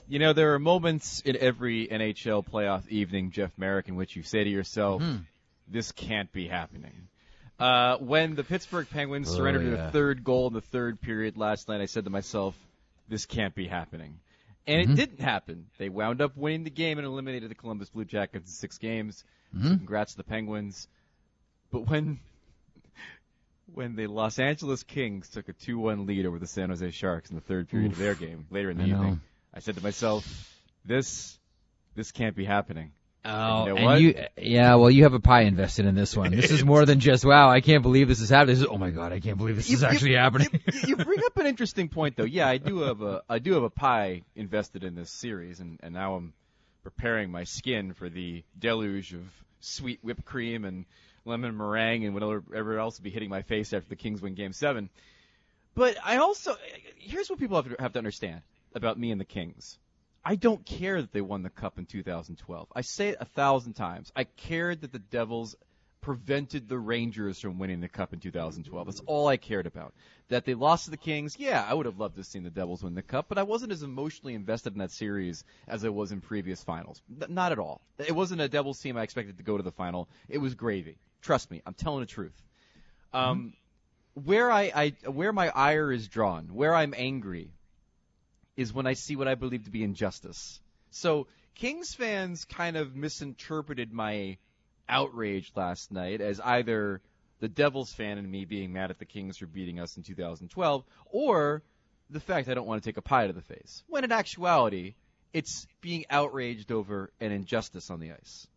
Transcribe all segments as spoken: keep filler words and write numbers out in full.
You know, there are moments in every N H L playoff evening, Jeff Merrick, in which you say to yourself, mm-hmm. this can't be happening. Uh, when the Pittsburgh Penguins oh, surrendered yeah. their third goal in the third period last night, I said to myself, this can't be happening. And mm-hmm. it didn't happen. They wound up winning the game and eliminated the Columbus Blue Jackets in six games. Mm-hmm. So congrats to the Penguins. But when when the Los Angeles Kings took a two one lead over the San Jose Sharks in the third period Oof. of their game later in the I evening, know. I said to myself, this this can't be happening. Oh, and you know and what? you, yeah, well, you have a pie invested in this one. This is more than just, wow, I can't believe this is happening. This is, oh my God, I can't believe this you, is actually you, happening. You, you bring up an interesting point, though. Yeah, I do have a I do have a pie invested in this series, and, and now I'm preparing my skin for the deluge of sweet whipped cream and lemon meringue and whatever else will be hitting my face after the Kings win Game seven. But I also, here's what people have to, have to understand about me and the Kings. I don't care that they won the Cup in two thousand twelve. I say it a thousand times. I cared that the Devils prevented the Rangers from winning the Cup in two thousand twelve. That's all I cared about. That they lost to the Kings, yeah, I would have loved to have seen the Devils win the Cup, but I wasn't as emotionally invested in that series as I was in previous finals. N- not at all. It wasn't a Devils team I expected to go to the final. It was gravy. Trust me, I'm telling the truth. Um, mm-hmm. Where I, I where my ire is drawn, where I'm angry, is when I see what I believe to be injustice. So Kings fans kind of misinterpreted my outrage last night as either the Devils fan and me being mad at the Kings for beating us in two thousand twelve, or the fact I don't want to take a pie to the face. When in actuality, it's being outraged over an injustice on the ice.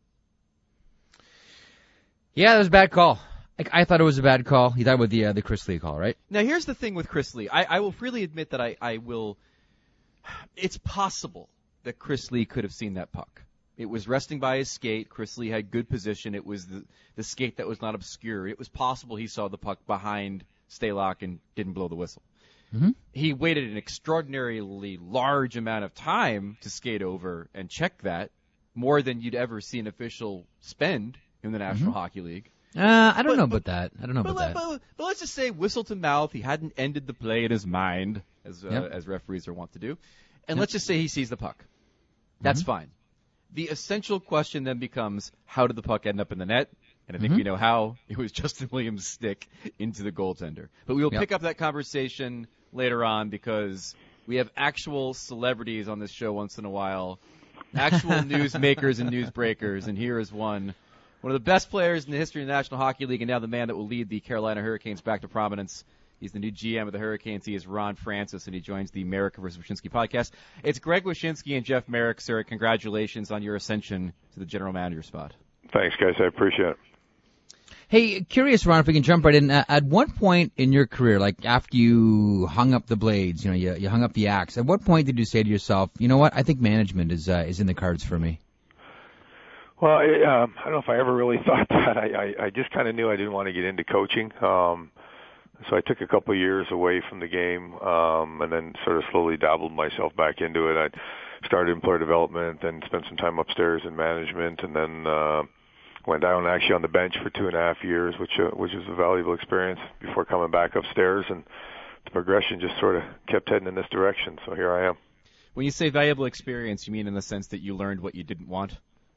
Yeah, that was a bad call. I, I thought it was a bad call. You thought with the uh, the Chris Lee call, right? Now, here's the thing with Chris Lee. I, I will freely admit that I, I will... It's possible that Chris Lee could have seen that puck. It was resting by his skate. Chris Lee had good position. It was the, the skate that was not obscure. It was possible he saw the puck behind Stalock and didn't blow the whistle. Mm-hmm. He waited an extraordinarily large amount of time to skate over and check that, more than you'd ever see an official spend in the National mm-hmm. Hockey League. Uh, I don't but, know but, about that. I don't know but, about but, that. But, but let's just say whistle to mouth. He hadn't ended the play in his mind, as uh, yep. as referees are wont to do. And yep. let's just say he sees the puck. That's mm-hmm. fine. The essential question then becomes, how did the puck end up in the net? And I think mm-hmm. we know how. It was Justin Williams' stick into the goaltender. But we will yep. pick up that conversation later on because we have actual celebrities on this show once in a while, actual newsmakers and newsbreakers, and here is one. One of the best players in the history of the National Hockey League, and now the man that will lead the Carolina Hurricanes back to prominence. He's the new G M of the Hurricanes. He is Ron Francis, and he joins the Merrick versus Wyshynski podcast. It's Greg Wyshynski and Jeff Merrick, sir. Congratulations on your ascension to the general manager spot. Thanks, guys. I appreciate it. Hey, curious, Ron, if we can jump right in. Uh, at what point in your career, like after you hung up the blades, you know, you, you hung up the axe, at what point did you say to yourself, you know what, I think management is uh, is in the cards for me? Well, I, um, I don't know if I ever really thought that. I, I, I just kind of knew I didn't want to get into coaching. Um, so I took a couple of years away from the game, um, and then sort of slowly dabbled myself back into it. I started employer development, then spent some time upstairs in management, and then uh, went down actually on the bench for two and a half years, which uh, which was a valuable experience before coming back upstairs. And the progression just sort of kept heading in this direction. So here I am. When you say valuable experience, you mean in the sense that you learned what you didn't want?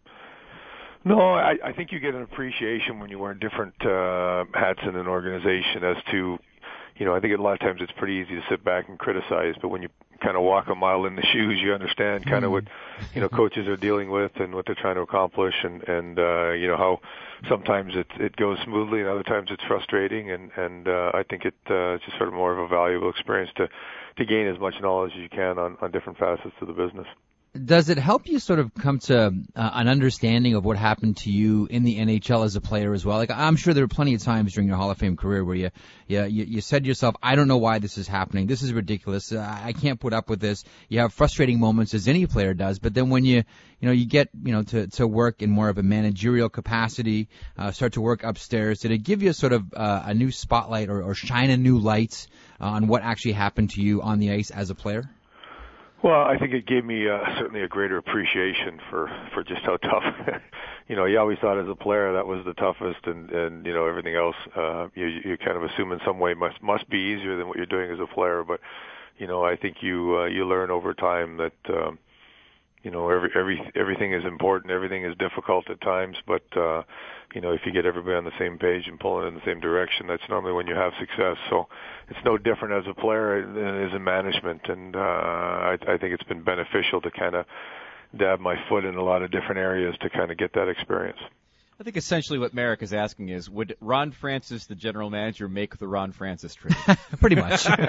No, I, I think you get an appreciation when you wear different uh, hats in an organization as to, you know, I think a lot of times it's pretty easy to sit back and criticize, but when you kind of walk a mile in the shoes, you understand kind of what, you know, coaches are dealing with and what they're trying to accomplish, and, and uh, you know, how sometimes it, it goes smoothly and other times it's frustrating, and, and uh, I think it, uh, it's just sort of more of a valuable experience to, to gain as much knowledge as you can on, on different facets of the business. Does it help you sort of come to uh, an understanding of what happened to you in the N H L as a player as well? Like, I'm sure there were plenty of times during your Hall of Fame career where you, you, you said to yourself, I don't know why this is happening. This is ridiculous. Uh, I can't put up with this. You have frustrating moments, as any player does. But then when you, you know, you get, you know, to, to work in more of a managerial capacity, uh, start to work upstairs, did it give you sort of uh, a new spotlight or, or shine a new light uh, on what actually happened to you on the ice as a player? Well, I think it gave me uh, certainly a greater appreciation for, for just how tough, you know, you always thought as a player that was the toughest, and, and you know, everything else, uh, you, you kind of assume in some way must, must be easier than what you're doing as a player. But, you know, I think you, uh, you learn over time that, um, you know, every every everything is important, everything is difficult at times, but uh, you know, if you get everybody on the same page and pulling in the same direction, that's normally when you have success. So it's no different as a player than it is in management, and uh, I, I think it's been beneficial to kind of dab my foot in a lot of different areas to kind of get that experience. I think essentially what Merrick is asking is, would Ron Francis, the general manager, make the Ron Francis trade? Pretty much. Well,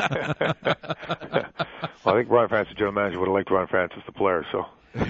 I think Ron Francis, the general manager, would have liked Ron Francis, the player. So,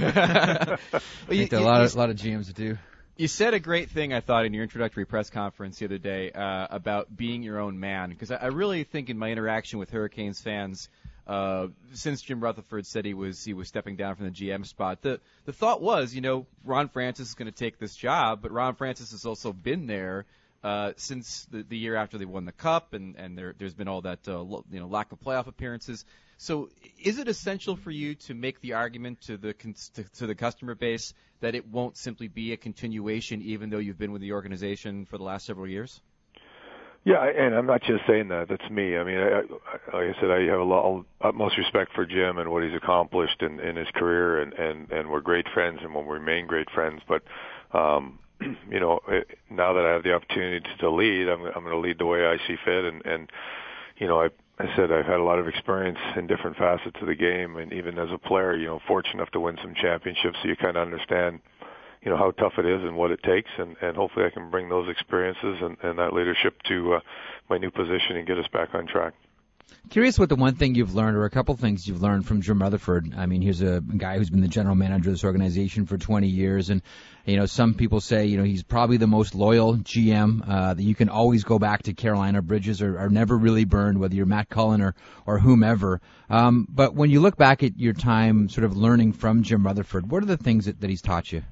I think a lot of a lot of G Ms do. You said a great thing, I thought, in your introductory press conference the other day uh, about being your own man, because I, I really think in my interaction with Hurricanes fans, uh, since Jim Rutherford said he was he was stepping down from the G M spot, the the thought was, you know, Ron Francis is going to take this job, but Ron Francis has also been there uh, since the, the year after they won the Cup, and and there there's been all that uh, you know lack of playoff appearances. So, is it essential for you to make the argument to the to, to the customer base that it won't simply be a continuation, even though you've been with the organization for the last several years? Yeah, and I'm not just saying that. That's me. I mean, I, I, like I said, I have a lot, utmost respect for Jim and what he's accomplished in, in his career, and, and, and we're great friends and we'll remain great friends. But, um, you know, now that I have the opportunity to lead, I'm, I'm going to lead the way I see fit. And, and you know, I, I said I've had a lot of experience in different facets of the game, and even as a player, you know, fortunate enough to win some championships, so you kind of understand, you know, how tough it is and what it takes, and, and hopefully I can bring those experiences and, and that leadership to uh, my new position and get us back on track. Curious what the one thing you've learned, or a couple things you've learned from Jim Rutherford. I mean, here's a guy who's been the general manager of this organization for twenty years, and, you know, some people say, you know, he's probably the most loyal G M, uh, that you can always go back to. Carolina bridges are, are never really burned, whether you're Matt Cullen or, or whomever. Um, but when you look back at your time sort of learning from Jim Rutherford, what are the things that, that he's taught you?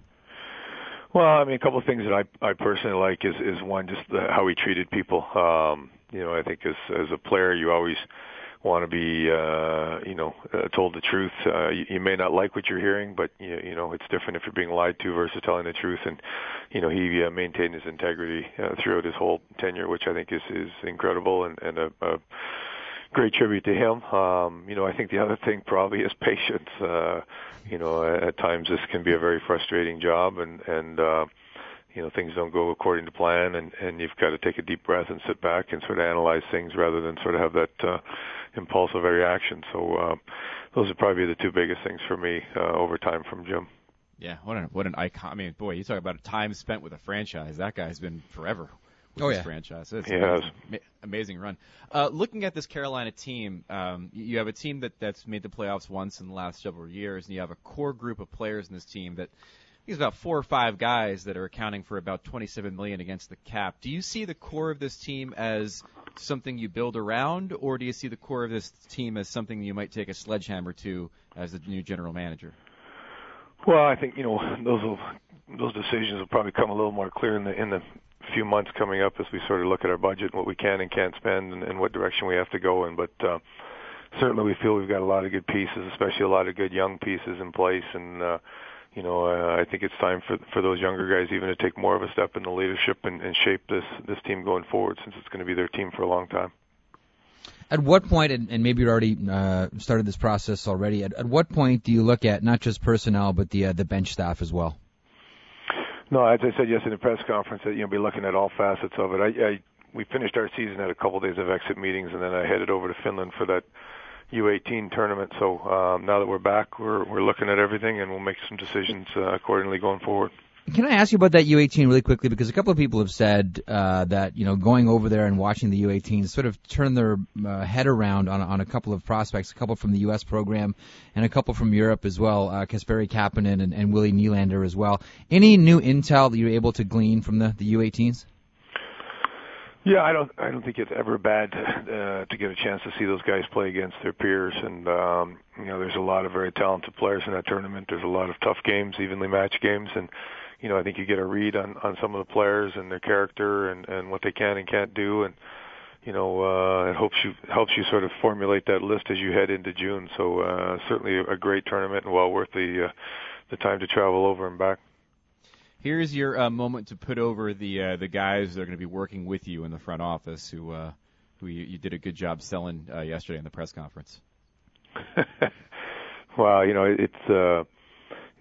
Well, I mean, a couple of things that I, I personally like is, is one, just the, how he treated people. Um, you know, I think as, as a player, you always want to be, uh, you know, uh, told the truth. Uh, you, you may not like what you're hearing, but, you, you know, it's different if you're being lied to versus telling the truth. And, you know, he uh, maintained his integrity uh, throughout his whole tenure, which I think is, is incredible and, and a, a great tribute to him. Um, you know, I think the other thing probably is patience. Uh, you know, at times this can be a very frustrating job, and, and, uh, you know, things don't go according to plan, and, and you've got to take a deep breath and sit back and sort of analyze things rather than sort of have that, uh, impulsive reaction. So, uh, those are probably the two biggest things for me, uh, over time from Jim. Yeah. What an, what an icon. I mean, boy, you talk about a time spent with a franchise. That guy's been forever. With oh, this yeah. franchise. It's yes. amazing, amazing run. Uh, looking at this Carolina team, um, you have a team that, that's made the playoffs once in the last several years, and you have a core group of players in this team that I think is about four or five guys that are accounting for about twenty-seven million dollars against the cap. Do you see the core of this team as something you build around, or do you see the core of this team as something you might take a sledgehammer to as the new general manager? Well, I think, you know, those will, those decisions will probably come a little more clear in the in the few months coming up as we sort of look at our budget and what we can and can't spend, and, and what direction we have to go in. But uh, certainly we feel we've got a lot of good pieces, especially a lot of good young pieces in place. And, uh, you know, uh, I think it's time for for those younger guys even to take more of a step in the leadership and, and shape this, this team going forward, since it's going to be their team for a long time. At what point, and, and maybe you already uh, started this process already, at, at what point do you look at not just personnel but the uh, the bench staff as well? No, as I said yesterday in the press conference, that you know, be looking at all facets of it. I, I we finished our season at a couple of days of exit meetings, and then I headed over to Finland for that U eighteen tournament. So um, now that we're back, we're we're looking at everything, and we'll make some decisions uh, accordingly going forward. Can I ask you about that U eighteen really quickly? Because a couple of people have said uh, that, you know, going over there and watching the U eighteen sort of turned their uh, head around on, on a couple of prospects, a couple from the U S program and a couple from Europe as well, uh, Kasperi Kapanen and, and Willie Nylander as well. Any new intel that you're able to glean from the, the U eighteens? Yeah, I don't. I don't think it's ever bad uh, to get a chance to see those guys play against their peers, and um, you know, there's a lot of very talented players in that tournament. There's a lot of tough games, evenly matched games, and you know, I think you get a read on, on some of the players and their character and, and what they can and can't do, and you know, uh, it helps you helps you sort of formulate that list as you head into June. So uh, certainly a great tournament and well worth the uh, the time to travel over and back. Here's your uh, moment to put over the uh, the guys that are going to be working with you in the front office, who uh, who you, you did a good job selling uh, yesterday in the press conference. Well, you know, it's uh,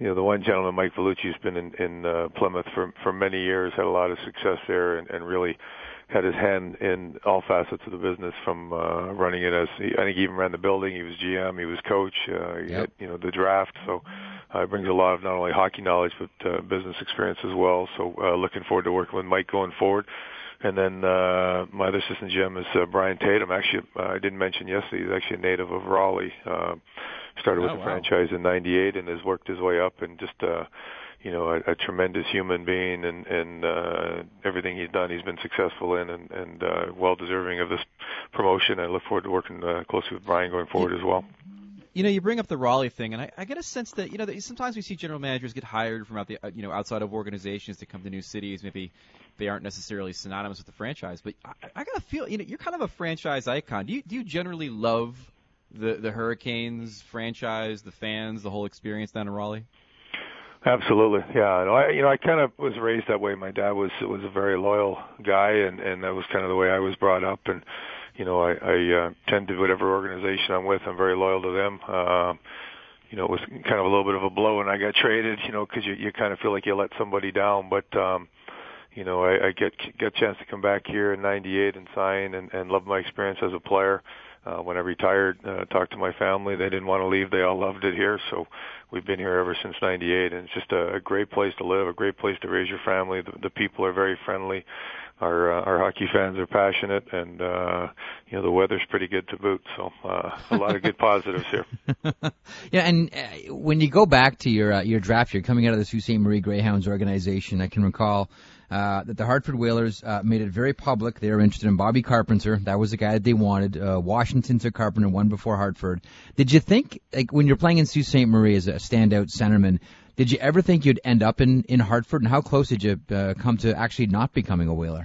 you know, the one gentleman, Mike Vellucci, has been in, in uh, Plymouth for for many years, had a lot of success there, and, and really had his hand in all facets of the business, from uh, running it as he, I think he even ran the building. He was G M, he was coach, uh, he yep. had, you know, the draft. So uh, brings a lot of not only hockey knowledge but uh, business experience as well. So uh, looking forward to working with Mike going forward. And then uh, my other assistant G M is uh, Brian Tatum. Actually, uh, I didn't mention yesterday, he's actually a native of Raleigh. Uh, started with oh, the wow. franchise in ninety-eight and has worked his way up, and just uh, you know, a, a tremendous human being, and, and uh, everything he's done, he's been successful in, and, and uh, well deserving of this promotion. I look forward to working uh, closely with Brian going forward as well. You know, you bring up the Raleigh thing, and I, I get a sense that, you know, that sometimes we see general managers get hired from out the, you know, outside of organizations to come to new cities. Maybe they aren't necessarily synonymous with the franchise, but I, I got to feel, you know, you're kind of a franchise icon. Do you do you generally love the the Hurricanes franchise, the fans, the whole experience down in Raleigh? Absolutely, yeah. No, I, you know, I kind of was raised that way. My dad was was a very loyal guy, and and that was kind of the way I was brought up. And you know, I, I uh, tend to whatever organization I'm with, I'm very loyal to them. Uh, you know, it was kind of a little bit of a blow when I got traded, you know, because you you kind of feel like you let somebody down. But um, you know, I, I get get a chance to come back here in ninety-eight and sign, and, and love my experience as a player. Uh, when I retired, uh, talked to my family. They didn't want to leave. They all loved it here. So we've been here ever since ninety-eight. And it's just a, a great place to live, a great place to raise your family. The, the people are very friendly. Our, uh, our hockey fans are passionate, and, uh, you know, the weather's pretty good to boot. So, uh, a lot of good positives here. Yeah. And uh, when you go back to your, uh, your draft, you're coming out of the Sault Ste. Marie Greyhounds organization. I can recall Uh, that the Hartford Whalers uh, made it very public. They were interested in Bobby Carpenter. That was the guy that they wanted. Uh, Washington took Carpenter one before Hartford. Did you think, like, when you're playing in Sault Ste. Marie as a standout centerman, did you ever think you'd end up in, in Hartford? And how close did you uh, come to actually not becoming a Whaler?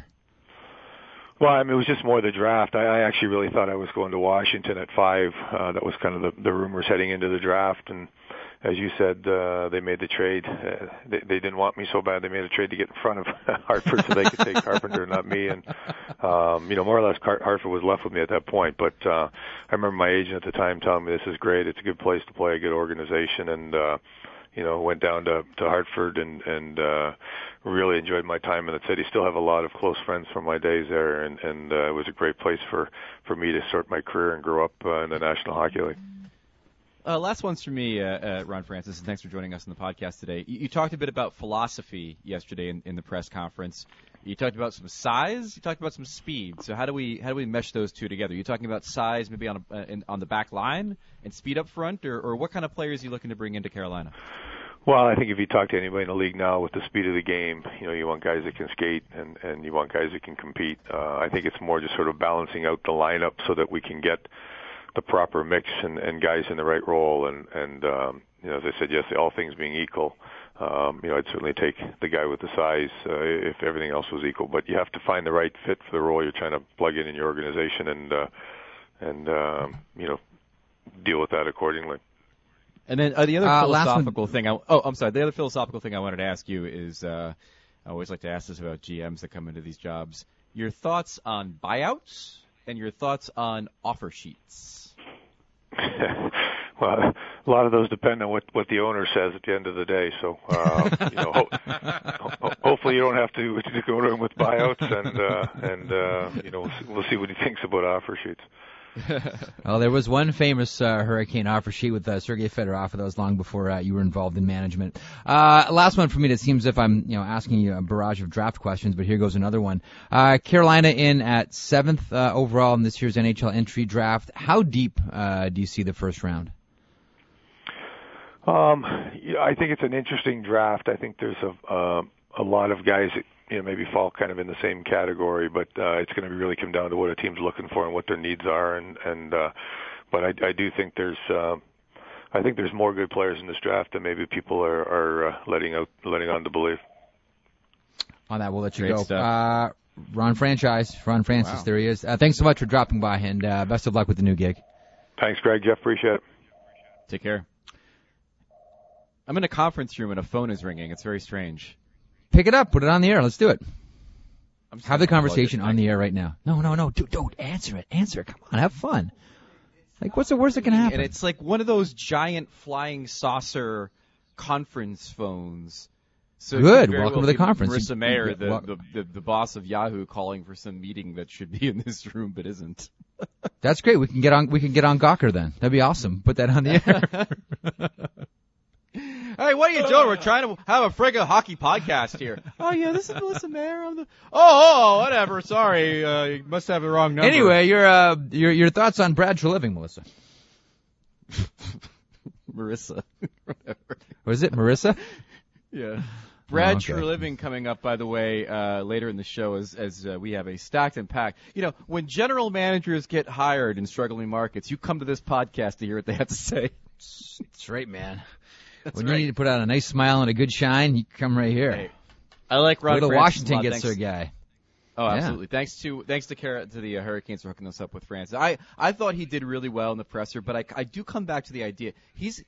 Well, I mean, it was just more the draft. I, I actually really thought I was going to Washington at five. Uh, that was kind of the, the rumors heading into the draft. And as you said, uh, they made the trade. Uh, they, they didn't want me so bad. They made a trade to get in front of Hartford so they could take Carpenter, not me. And, um, you know, more or less Hartford was left with me at that point. But, uh, I remember my agent at the time telling me this is great. It's a good place to play, a good organization. And, uh, you know, went down to, to Hartford and, and, uh, really enjoyed my time in the city. Still have a lot of close friends from my days there. And, and, uh, it was a great place for, for me to start my career and grow up, uh, in the National Hockey League. Uh, last one's for me, uh, uh, Ron Francis, and thanks for joining us on the podcast today. You, you talked a bit about philosophy yesterday in, in the press conference. You talked about some size. You talked about some speed. So how do we how do we mesh those two together? You're talking about size, maybe on a, uh, in, on the back line, and speed up front, or, or what kind of players are you looking to bring into Carolina? Well, I think if you talk to anybody in the league now, with the speed of the game, you know, you want guys that can skate and, and you want guys that can compete. Uh, I think it's more just sort of balancing out the lineup so that we can get the proper mix and, and guys in the right role. And, and um, you know, as I said yesterday, all things being equal, um, you know, I'd certainly take the guy with the size uh, if everything else was equal. But you have to find the right fit for the role you're trying to plug in in your organization, and uh, and um, you know, deal with that accordingly. And then uh, the other uh, philosophical thing, I, oh, I'm sorry, the other philosophical thing I wanted to ask you is, uh, I always like to ask this about G Ms that come into these jobs, your thoughts on buyouts and your thoughts on offer sheets. Well, a lot of those depend on what, what the owner says at the end of the day. So, uh, you know, ho- ho- hopefully you don't have to, to go to him with buyouts, and, uh, and, uh, you know, we'll see what he thinks about offer sheets. Well, there was one famous uh, Hurricane offer sheet with uh, Sergei Fedorov. That was long before uh, you were involved in management. Uh, last one for me. That seems as if I'm, you know, asking you a barrage of draft questions, but here goes another one. Uh, Carolina in at seventh uh, overall in this year's N H L entry draft. How deep uh, do you see the first round? Um, yeah, I think it's an interesting draft. I think there's a uh, a lot of guys that, you know, maybe fall kind of in the same category, but uh, it's going to really come down to what a team's looking for and what their needs are. And and uh, but I, I do think there's uh, I think there's more good players in this draft than maybe people are, are uh, letting out letting on to believe. On that, we'll let you Great go. stuff. Uh, Ron Franchise, Ron Francis, Wow. there he is. Uh, thanks so much for dropping by, and uh, best of luck with the new gig. Thanks, Greg. Jeff, appreciate it. Take care. I'm in a conference room and a phone is ringing. It's very strange. Pick it up, put it on the air. Let's do it. I'm just Have the gonna plug conversation it. on the air right now. No, no, no. Dude, don't answer it. Answer it. Come on, have fun. Like, what's the worst that can happen? And it's like one of those giant flying saucer conference phones. So Good. very Welcome well to the be conference. Marissa Mayer, the, Well- the, the the boss of Yahoo, calling for some meeting that should be in this room but isn't. That's great. We can get on. We can get on Gawker then. That'd be awesome. Put that on the air. Hey, what are you doing? We're trying to have a friggin' hockey podcast here. Oh yeah, this is Melissa Mayer. I'm the... Oh, oh, whatever. Sorry, uh, you must have the wrong number. Anyway, your uh, your your thoughts on Brad Treliving, Melissa? Marissa. Whatever. Was it Marissa? Yeah. Brad Oh, okay. Treliving coming up, by the way, uh, later in the show as, as uh, we have a stacked and packed. You know, when general managers get hired in struggling markets, you come to this podcast to hear what they have to say. That's right, man. That's when right. you need to put out a nice smile and a good shine, you come right here. Hey, I like Ron Wait till Francis a Washington lot. gets Thanks- their guy. Oh, Yeah. absolutely. Thanks to thanks to Cara, to the uh, Hurricanes for hooking us up with Francis. I I thought he did really well in the presser, but I, I do come back to the idea. He's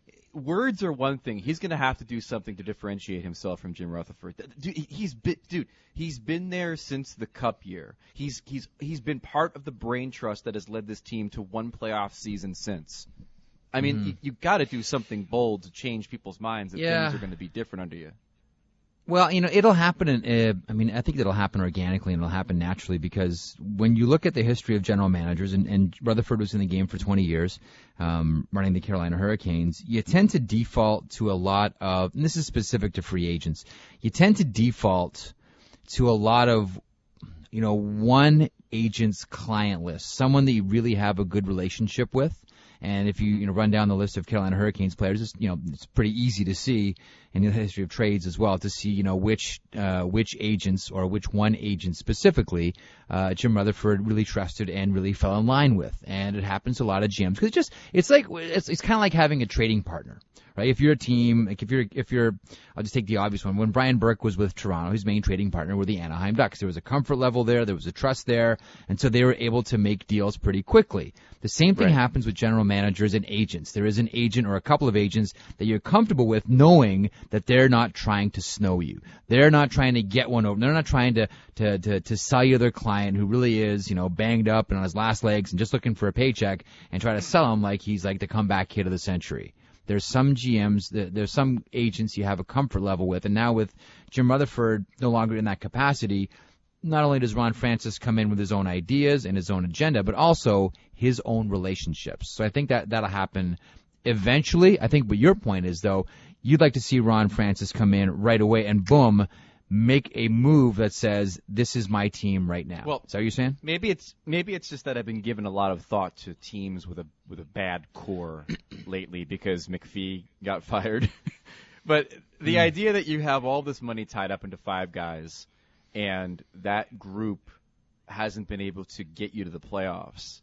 words are one thing. He's going to have to do something to differentiate himself from Jim Rutherford. Dude, he's been, dude, he's been there since the Cup year. He's he's he's been part of the brain trust that has led this team to one playoff season since. I mean, Mm-hmm. you, you got to do something bold to change people's minds that Yeah. things are going to be different under you. Well, you know, it'll happen. In, uh, I mean, I think it'll happen organically and it'll happen naturally because when you look at the history of general managers, and, and Rutherford was in the game for twenty years, um, running the Carolina Hurricanes, you tend to default to a lot of, and this is specific to free agents, you tend to default to a lot of, you know, one agent's client list, someone that you really have a good relationship with. And if you, you know, run down the list of Carolina Hurricanes players, it's, you know, it's pretty easy to see in the history of trades as well to see, you know, which uh, which agents or which one agent specifically uh, Jim Rutherford really trusted and really fell in line with. And it happens to a lot of G Ms because it's just it's like it's, it's kind of like having a trading partner. Right? If you're a team, like if you're, if you're, I'll just take the obvious one. When Brian Burke was with Toronto, his main trading partner were the Anaheim Ducks. There was a comfort level there, there was a trust there, and so they were able to make deals pretty quickly. The same thing Right. happens with general managers and agents. There is an agent or a couple of agents that you're comfortable with knowing that they're not trying to snow you. They're not trying to get one over. They're not trying to, to, to, to sell you their client who really is, you know, banged up and on his last legs and just looking for a paycheck and try to sell him like he's like the comeback kid of the century. There's some G Ms, there's some agents you have a comfort level with, and now with Jim Rutherford no longer in that capacity, not only does Ron Francis come in with his own ideas and his own agenda, but also his own relationships. So I think that that'll happen eventually. I think what your point is, though, you'd like to see Ron Francis come in right away and boom, make a move that says, this is my team right now. Well, is that what you're saying? Maybe it's maybe it's just that I've been giving a lot of thought to teams with a with a bad core lately because McPhee got fired. But the Mm. idea that you have all this money tied up into five guys and that group hasn't been able to get you to the playoffs,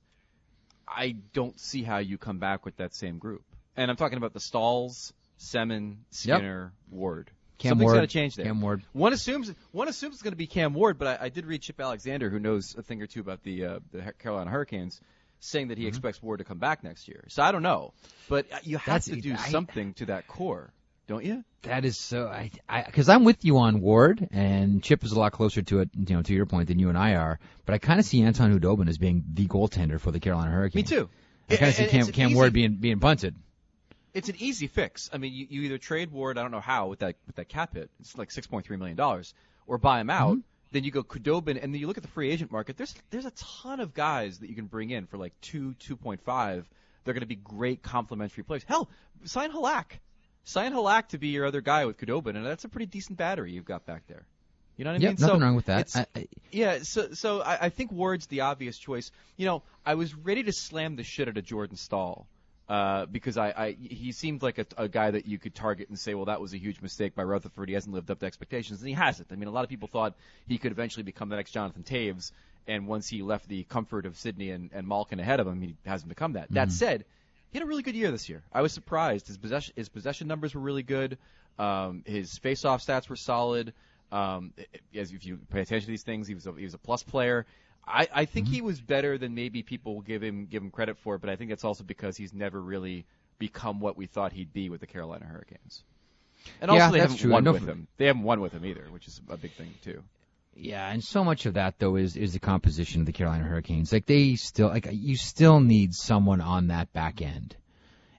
I don't see how you come back with that same group. And I'm talking about the Stalls, Semin, Skinner, Ward. Cam Something's Ward. got to change there. Cam Ward. One assumes one assumes it's going to be Cam Ward, but I, I did read Chip Alexander, who knows a thing or two about the uh, the Carolina Hurricanes, saying that he Mm-hmm. expects Ward to come back next year. So I don't know, but you have That's- to do I- something to that core, don't you? That is so. I, I, because I'm with you on Ward, and Chip is a lot closer to it, you know, to your point than you and I are. But I kind of see Anton Hudobin as being the goaltender for the Carolina Me Hurricanes. too. I kind of see And Cam, it's an Cam easy- Ward being being punted. It's an easy fix. I mean, you, you either trade Ward, I don't know how, with that with that cap hit, it's like six point three million dollars, or buy him out. Mm-hmm. Then you go Khudobin, and then you look at the free agent market. There's there's a ton of guys that you can bring in for like two, two point five. They're going to be great complementary players. Hell, sign Halak, sign Halak to be your other guy with Khudobin, and that's a pretty decent battery you've got back there. You know what I Yep, mean? nothing so wrong with that. it's- I, I, Yeah, so so I, I think Ward's the obvious choice. You know, I was ready to slam the shit out of Jordan Staal uh, because I, I he seemed like a, a guy that you could target and say, well, that was a huge mistake by Rutherford. He hasn't lived up to expectations, and he hasn't. I mean, a lot of people thought he could eventually become the next Jonathan Taves, and once he left the comfort of Sydney and, and Malkin ahead of him, he hasn't become that. That said, he had a really good year this year. I was surprised. His possession his possession numbers were really good. Um, his face-off stats were solid. Um, as if you pay attention to these things, he was a, he was a plus player. I, I think he was better than maybe people give him give him credit for, but I think that's also because he's never really become what we thought he'd be with the Carolina Hurricanes. And also, Yeah, they that's haven't true. won I know with for- him. They haven't won with him either, which is a big thing too. Yeah, and so much of that though is is the composition of the Carolina Hurricanes. Like they still like you still need someone on that back end.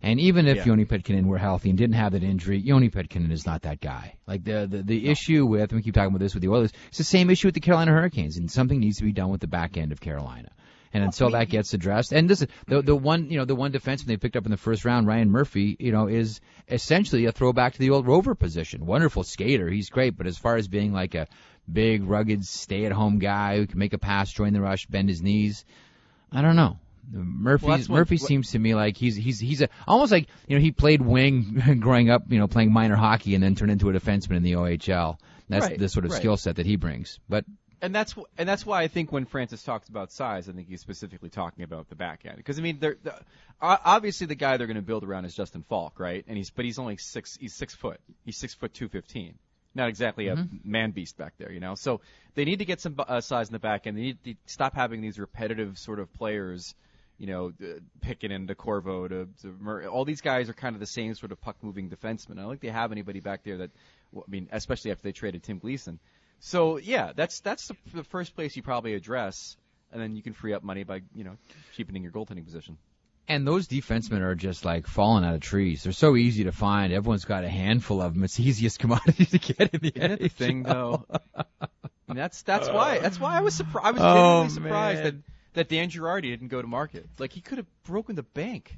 And even if Yeah. Joni Petkinen were healthy and didn't have that injury, Joni Petkinen is not that guy. Like the the, the No. issue with, and we keep talking about this with the Oilers, it's the same issue with the Carolina Hurricanes, and something needs to be done with the back end of Carolina. And until that gets addressed, and this is the the one you know the one defenseman they picked up in the first round, Ryan Murphy, you know, is essentially a throwback to the old Rover position. Wonderful skater, he's great, but as far as being like a big, rugged, stay-at-home guy who can make a pass, join the rush, bend his knees, I don't know. Murphy Well, that's what- Murphy what- seems to me like he's he's he's a, almost like you know he played wing growing up, you know, playing minor hockey and then turned into a defenseman in the O H L. That's Right, the sort of right. skill set that he brings, but. And that's wh- and that's why I think when Francis talks about size, I think he's specifically talking about the back end. Because I mean, they're, the, obviously the guy they're going to build around is Justin Falk, right? And he's but he's only six. He's six foot. He's six foot two fifteen. Not exactly a Mm-hmm. man beast back there, you know. So they need to get some uh, size in the back end. They need to stop having these repetitive sort of players, you know, uh, picking into Corvo to, to Mur- all these guys are kind of the same sort of puck moving defensemen. I don't think they have anybody back there that, well, I mean, especially after they traded Tim Gleason. So yeah, that's that's the, the first place you probably address, and then you can free up money by you know cheapening your goaltending position. And those defensemen are just like falling out of trees. They're so easy to find. Everyone's got a handful of them. It's the easiest commodity to get in the N H L. Thing though, and that's that's why that's why I was surprised. I was Oh, genuinely surprised man. that that Dan Girardi didn't go to market. Like he could have broken the bank.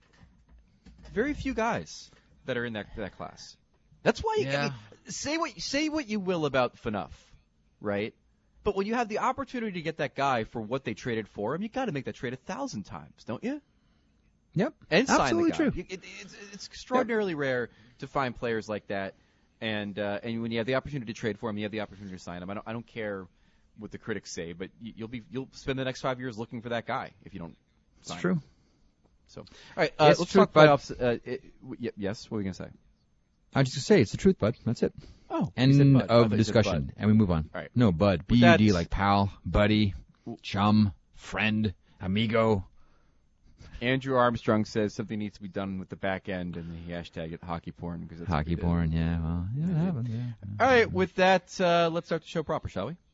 Very few guys that are in that that class. That's why you Yeah. I mean, say what say what you will about Phaneuf, right? But when you have the opportunity to get that guy for what they traded for him, you got to make that trade a thousand times, don't you? Yep, And sign absolutely the guy. true. It, it, it's, it's extraordinarily rare to find players like that, and uh, and when you have the opportunity to trade for him, you have the opportunity to sign him. I don't I don't care what the critics say, but you, you'll be you'll spend the next five years looking for that guy if you don't. It's sign true. Him. So all right, uh, It's let's true, talk but- playoffs. Uh, it, w- y- yes, what were you gonna say? I was just gonna say it's the truth, bud. That's it. Oh, you said End Bud. I thought of you said discussion, Bud. and we move on. All right. No, bud. B With U that- D like pal, buddy, chum, friend, amigo. Andrew Armstrong says something needs to be done with the back end, and he hashtagged it hockey porn because it's Hockey porn, yeah. Well, yeah, it happens. Yeah. All right, with that, uh, let's start the show proper, shall we?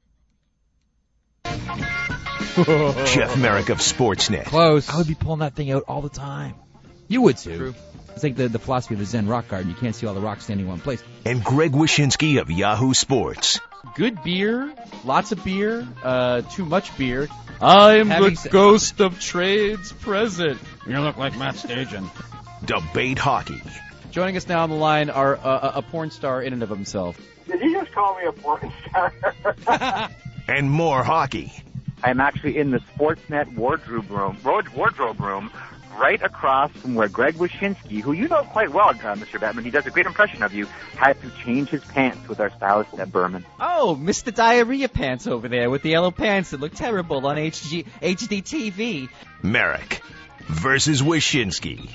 Jeff Merrick of Sportsnet. Close. I would be pulling that thing out all the time. You would too. True. It's like the, the philosophy of the Zen rock garden. You can't see all the rocks standing in one place. And Greg Wyshynski of Yahoo Sports. Good beer, lots of beer, uh, too much beer. I'm Having the sa- ghost of trades present. You look like Matt Stajan. Debate hockey. Joining us now on the line are uh, a, a porn star in and of himself. Did he just call me a porn star? And more hockey. I'm actually in the Sportsnet wardrobe room, ward- wardrobe room, right across from where Greg Wyshynski, who you know quite well, uh, Mister Batman, he does a great impression of you, had to change his pants with our stylist, Deb Berman. Oh, Mister Diarrhea Pants over there with the yellow pants that look terrible on H G, H D T V. Merrick versus Wyshynski.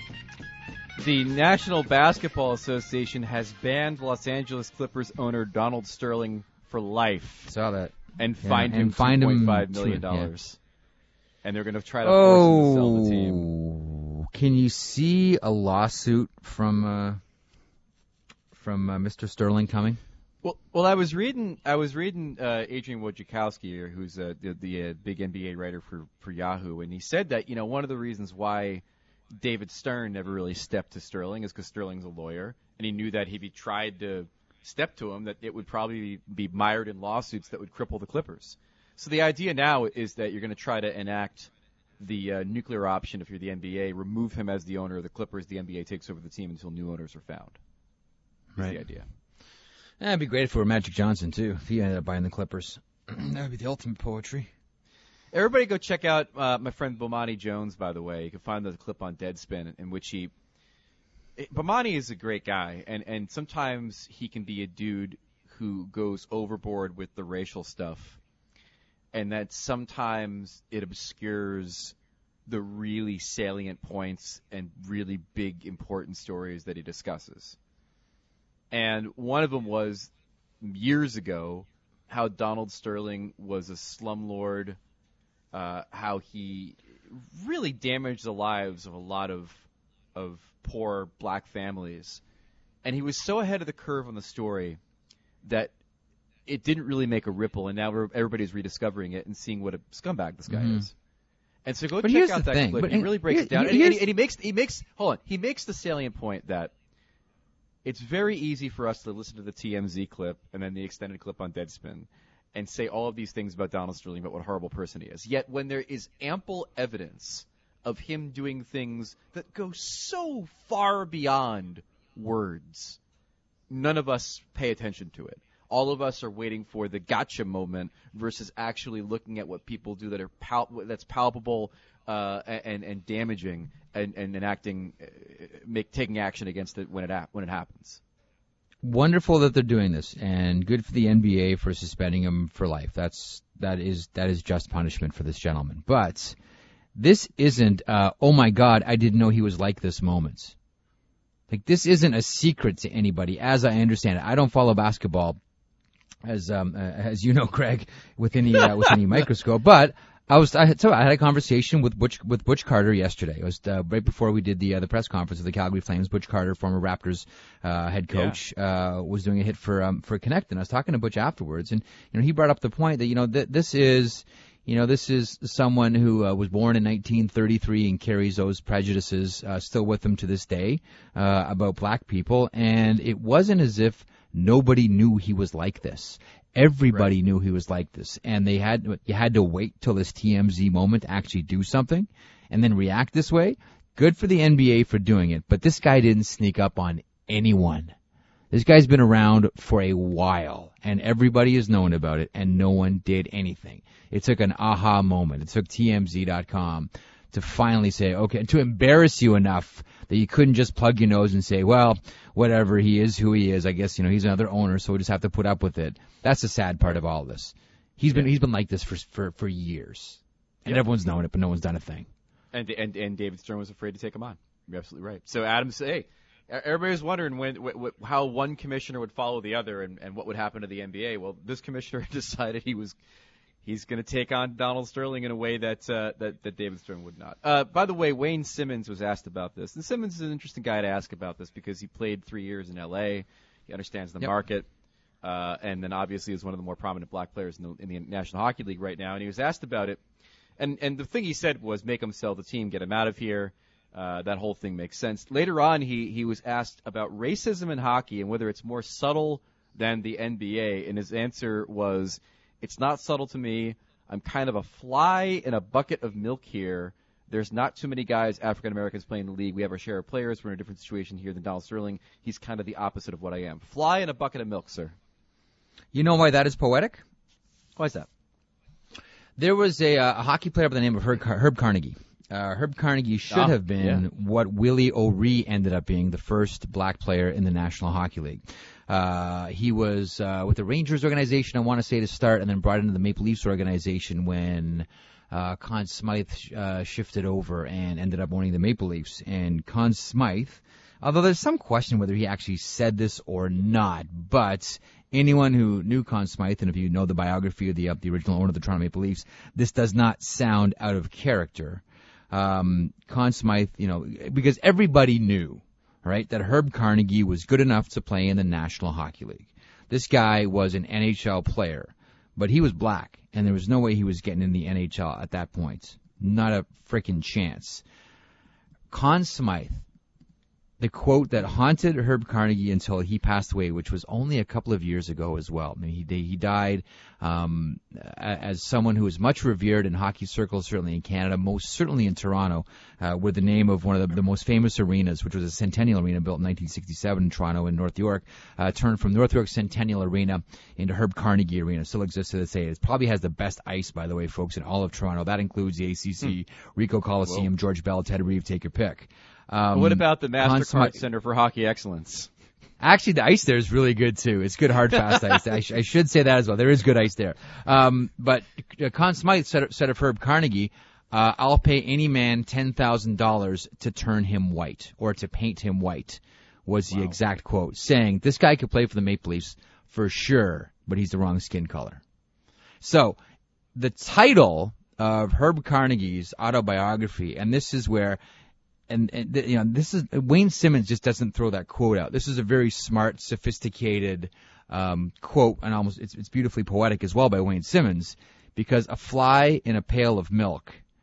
The National Basketball Association has banned Los Angeles Clippers owner Donald Sterling for life Saw that. and Yeah, fined and him fined two him point five million two- dollars. And they're going to try to force him to sell the team. Oh, can you see a lawsuit from uh, from uh, Mister Sterling coming? Well, well, I was reading, I was reading uh, Adrian Wojciechowski, who's uh, the, the uh, big N B A writer for for Yahoo, and he said that you know one of the reasons why David Stern never really stepped to Sterling is because Sterling's a lawyer, and he knew that if he tried to step to him, that it would probably be mired in lawsuits that would cripple the Clippers. So the idea now is that you're going to try to enact the uh, nuclear option if you're the N B A, remove him as the owner of the Clippers. The N B A takes over the team until new owners are found. That's Right. the idea. That'd be great if it were Magic Johnson too. If he ended up buying the Clippers, that would be the ultimate poetry. Everybody go check out uh, my friend Bomani Jones, by the way. You can find the clip on Deadspin in which he... It, Bomani is a great guy, and, and sometimes he can be a dude who goes overboard with the racial stuff, and that sometimes it obscures the really salient points and really big, important stories that he discusses. And one of them was, years ago, how Donald Sterling was a slumlord, uh, how he really damaged the lives of a lot of of poor black families. And he was so ahead of the curve on the story that it didn't really make a ripple, and now we're- everybody's rediscovering it and seeing what a scumbag this guy Mhm. is. And so go But check here's out the that thing. clip. But he he- really breaks here- it down, and, here's- and, he, and he makes he makes hold on. He makes the salient point that it's very easy for us to listen to the T M Z clip and then the extended clip on Deadspin and say all of these things about Donald Sterling, about what a horrible person he is. Yet when there is ample evidence of him doing things that go so far beyond words, none of us pay attention to it. All of us are waiting for the gotcha moment versus actually looking at what people do that are pal- that's palpable uh, and and damaging, and and enacting, uh, make taking action against it when it ha- when it happens. Wonderful that they're doing this, and good for the N B A for suspending him for life. That's that is that is just punishment for this gentleman. But this isn't. Uh, oh my God, I didn't know he was like this moments. Like, this isn't a secret to anybody, as I understand it. I don't follow basketball, as um, uh, as you know, Craig, with any uh, with any microscope. But I was I had, so I had a conversation with Butch with Butch Carter yesterday. It was uh, right before we did the uh, the press conference of the Calgary Flames. Butch Carter, former Raptors uh, head coach, yeah. uh, was doing a hit for um, for Connect, and I was talking to Butch afterwards, and you know he brought up the point that you know th- this is. You know, this is someone who uh, was born in nineteen thirty-three and carries those prejudices uh, still with him to this day uh, about black people. And it wasn't as if nobody knew he was like this. Everybody right. knew he was like this. And they had you had to wait till this T M Z moment to actually do something and then react this way. Good for the N B A for doing it. But this guy didn't sneak up on anyone. This guy's been around for a while, and everybody has known about it, and no one did anything. It took an aha moment. It took T M Z dot com to finally say, okay, to embarrass you enough that you couldn't just plug your nose and say, well, whatever, he is who he is. I guess, you know, he's another owner, so we just have to put up with it. That's the sad part of all this. He's been he's been like this for for, for years, and yep. everyone's known it, but no one's done a thing. And and and David Stern was afraid to take him on. You're absolutely right. So Adam, hey. Everybody was wondering when, w- how one commissioner would follow the other and, and what would happen to the N B A. Well, this commissioner decided he was he's going to take on Donald Sterling in a way that uh, that, that David Stern would not. Uh, by the way, Wayne Simmons was asked about this. And Simmons is an interesting guy to ask about this because he played three years in L A. He understands the yep. market, uh, and then obviously is one of the more prominent black players in the, in the National Hockey League right now. And he was asked about it, and and the thing he said was make him sell the team, get him out of here. Uh, that whole thing makes sense. Later on, he, he was asked about racism in hockey and whether it's more subtle than the N B A, and his answer was, it's not subtle to me. I'm kind of a fly in a bucket of milk here. There's not too many guys, African Americans, playing in the league. We have our share of players. We're in a different situation here than Donald Sterling. He's kind of the opposite of what I am. Fly in a bucket of milk, sir. You know why that is poetic? Why is that? There was a, uh, a hockey player by the name of Herb, Herb Carnegie. Uh, Herb Carnegie should ah, have been yeah. what Willie O'Ree ended up being, the first black player in the National Hockey League. Uh, he was uh, with the Rangers organization, I want to say, to start, and then brought into the Maple Leafs organization when uh, Conn Smythe uh, shifted over and ended up owning the Maple Leafs. And Conn Smythe, although there's some question whether he actually said this or not, but anyone who knew Conn Smythe, and if you know the biography of the, uh, the original owner of the Toronto Maple Leafs, this does not sound out of character. Um, Conn Smythe, you know, because everybody knew, right, that Herb Carnegie was good enough to play in the National Hockey League. This guy was an N H L player, but he was black, and there was no way he was getting in the N H L at that point. Not a frickin' chance. Conn Smythe, the quote that haunted Herb Carnegie until he passed away, which was only a couple of years ago as well. I mean, he he died um, as someone who is much revered in hockey circles, certainly in Canada, most certainly in Toronto, uh, with the name of one of the, the most famous arenas, which was a Centennial Arena built in nineteen sixty-seven in Toronto in North York, uh, turned from North York Centennial Arena into Herb Carnegie Arena. Still exists to this day. It probably has the best ice, by the way, folks, in all of Toronto. That includes the A C C, hmm. Ricoh Coliseum, Whoa. George Bell, Ted Reeve, take your pick. Um, what about the MasterCard Smythe, Center for Hockey Excellence? Actually, the ice there is really good, too. It's good, hard, fast ice. I, sh- I should say that as well. There is good ice there. Um, but uh, Conn Smythe said, said of Herb Carnegie, uh, I'll pay any man ten thousand dollars to turn him white, or to paint him white, was the wow. exact quote, saying this guy could play for the Maple Leafs for sure, but he's the wrong skin color. So the title of Herb Carnegie's autobiography, and this is where... And, and you know, this is Wayne Simmons just doesn't throw that quote out. This is a very smart, sophisticated um, quote, and almost it's, it's beautifully poetic as well by Wayne Simmons, because a fly in a pail of milk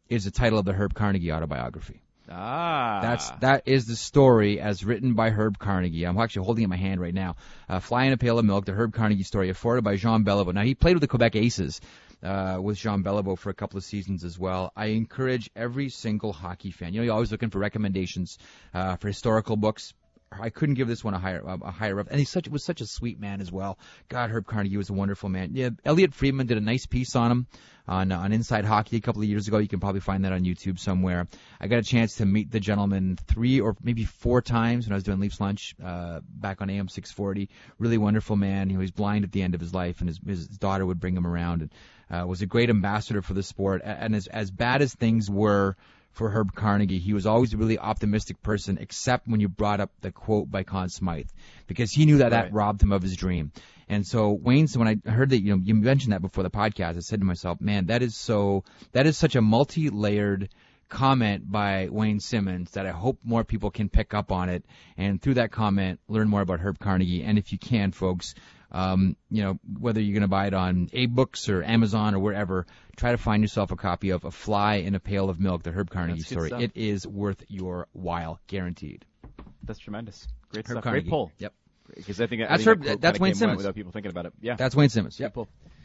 is the title of the Herb Carnegie autobiography. Ah. That's that is the story as written by Herb Carnegie. I'm actually holding it in my hand right now. Uh, Fly in a Pail of Milk, the Herb Carnegie story, afforded by Jean Beliveau. Now, he played with the Quebec Aces uh, with Jean Beliveau for a couple of seasons as well. I encourage every single hockey fan. You know, you're always looking for recommendations uh, for historical books. I couldn't give this one a higher a higher up. And he's such was such a sweet man as well. God, Herb Carnegie was a wonderful man. Yeah, Elliot Friedman did a nice piece on him on on Inside Hockey a couple of years ago. You can probably find that on YouTube somewhere. I got a chance to meet the gentleman three or maybe four times when I was doing Leafs Lunch uh, back on A M six forty. Really wonderful man. He was blind at the end of his life, and his his daughter would bring him around, and uh, was a great ambassador for the sport. And as as bad as things were for Herb Carnegie, he was always a really optimistic person, except when you brought up the quote by Conn Smythe, because he knew that Right. that robbed him of his dream. And so Wayne, so when I heard that, you know, you mentioned that before the podcast, I said to myself, man, that is so, that is such a multi-layered comment by Wayne Simmons that I hope more people can pick up on it, and through that comment, learn more about Herb Carnegie. And if you can, folks, um, you know, whether you're going to buy it on A-Books or Amazon or wherever, try to find yourself a copy of A Fly in a Pail of Milk, the Herb Carnegie That's good story. stuff. It is worth your while, guaranteed. That's tremendous. Great Herb stuff. Carnegie. Great pull. Yep. Because I think I That's think Herb- that quote that's kinda Wayne came Simmons. without people thinking about it. Yeah. That's Wayne Simmons. Good Yep. pull.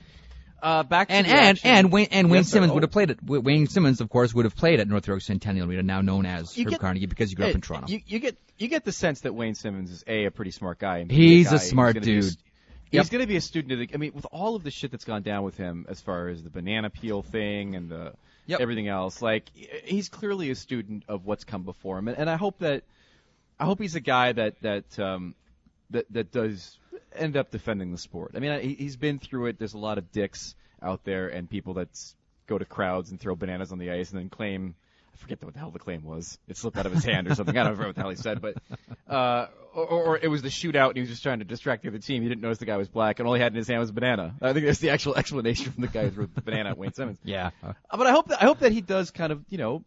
Uh, back to And the and action. and Wayne and Wayne Yes, sir. Simmons Oh. would have played it. W- Wayne Simmons, of course, would have played at North York Centennial Arena, now known as You Herb get- Carnegie, because he grew up Hey, in Toronto. You, you get you get the sense that Wayne Simmons is a a pretty smart guy. And B, He's guy a smart who's gonna be dude. He's Yep. going to be a student of the. I mean, with all of the shit that's gone down with him, as far as the banana peel thing and the Yep. everything else, like he's clearly a student of what's come before him, and, and I hope that I hope he's a guy that that um, that that does end up defending the sport. I mean, he, he's been through it. There's a lot of dicks out there and people that go to crowds and throw bananas on the ice and then claim. I forget what the hell the claim was. It slipped out of his hand or something. I don't remember what the hell he said, but uh, or, or it was the shootout and he was just trying to distract the other team. He didn't notice the guy was black and all he had in his hand was a banana. I think that's the actual explanation from the guy who threw the banana at Wayne Simmons. yeah. Uh, But I hope that I hope that he does kind of, you know,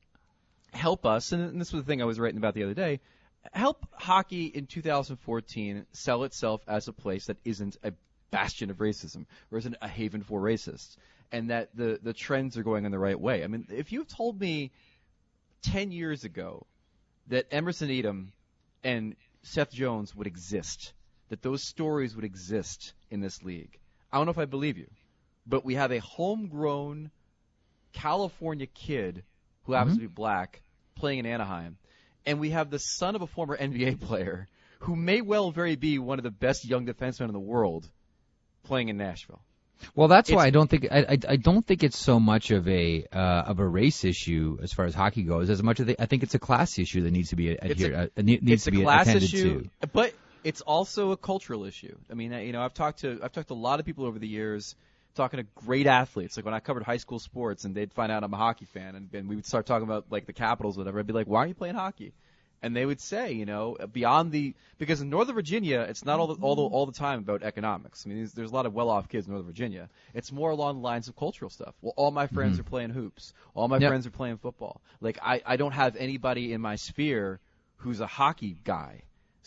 help us. And, and this was the thing I was writing about the other day. Help hockey in two thousand fourteen sell itself as a place that isn't a bastion of racism or isn't a haven for racists, and that the the trends are going in the right way. I mean, if you told me ten years ago that Emerson Edom and Seth Jones would exist, that those stories would exist in this league, I don't know if I believe you. But we have a homegrown California kid who happens Mm-hmm. to be black playing in Anaheim, and we have the son of a former N B A player who may well very be one of the best young defensemen in the world playing in Nashville. Well, that's why It's- I don't think I, I I don't think it's so much of a uh, of a race issue as far as hockey goes, as much as I think it's a class issue that needs to be adhered, uh, needs it's to a be class attended issue, to. but it's also a cultural issue. I mean, you know, I've talked to I've talked to a lot of people over the years, talking to great athletes. Like when I covered high school sports, and they'd find out I'm a hockey fan, and, and we would start talking about like the Capitals, or whatever. I'd be like, "Why are you playing hockey?" And they would say, you know, beyond the because in Northern Virginia, it's not all the all the all the time about economics. I mean, there's, there's a lot of well-off kids in Northern Virginia. It's more along the lines of cultural stuff. Well, all my friends are playing hoops. All my Yep. friends are playing football. Like I, I don't have anybody in my sphere who's a hockey guy.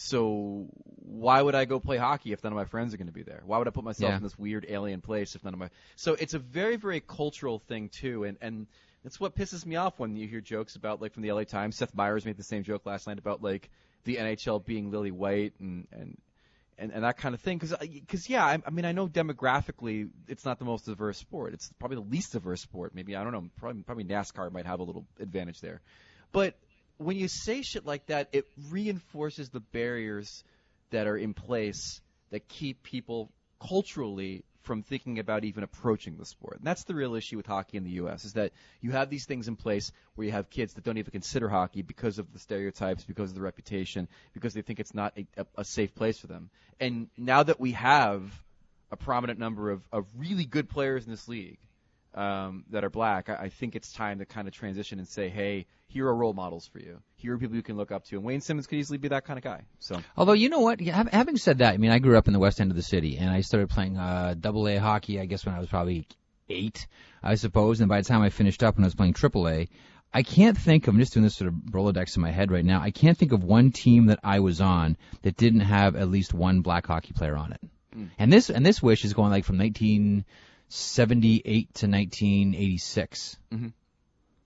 So why would I go play hockey if none of my friends are going to be there? Why would I put myself Yeah. in this weird alien place if none of my So it's a very, very cultural thing too, and and it's what pisses me off when you hear jokes about, like, from the L A Times. Seth Meyers made the same joke last night about, like, the N H L being lily white and and and, and that kind of thing. Because because yeah, I, I mean I know demographically it's not the most diverse sport. It's probably the least diverse sport. Maybe I don't know. Probably probably NASCAR might have a little advantage there, but when you say shit like that, it reinforces the barriers that are in place that keep people culturally from thinking about even approaching the sport. And that's the real issue with hockey in the U S is that you have these things in place where you have kids that don't even consider hockey because of the stereotypes, because of the reputation, because they think it's not a, a, a safe place for them. And now that we have a prominent number of, of really good players in this league, Um, that are black, I, I think it's time to kind of transition and say, hey, here are role models for you. Here are people you can look up to. And Wayne Simmons could easily be that kind of guy. So, Although, you know what? Yeah, hav- Having said that, I mean, I grew up in the west end of the city, and I started playing uh, double A hockey, I guess, when I was probably eight, I suppose. And by the time I finished up when I was playing triple A, I can't think of, I'm just doing this sort of Rolodex in my head right now, I can't think of one team that I was on that didn't have at least one black hockey player on it. Mm. And this and this wish is going like from nineteen seventy-eight to nineteen eighty-six. Mhm.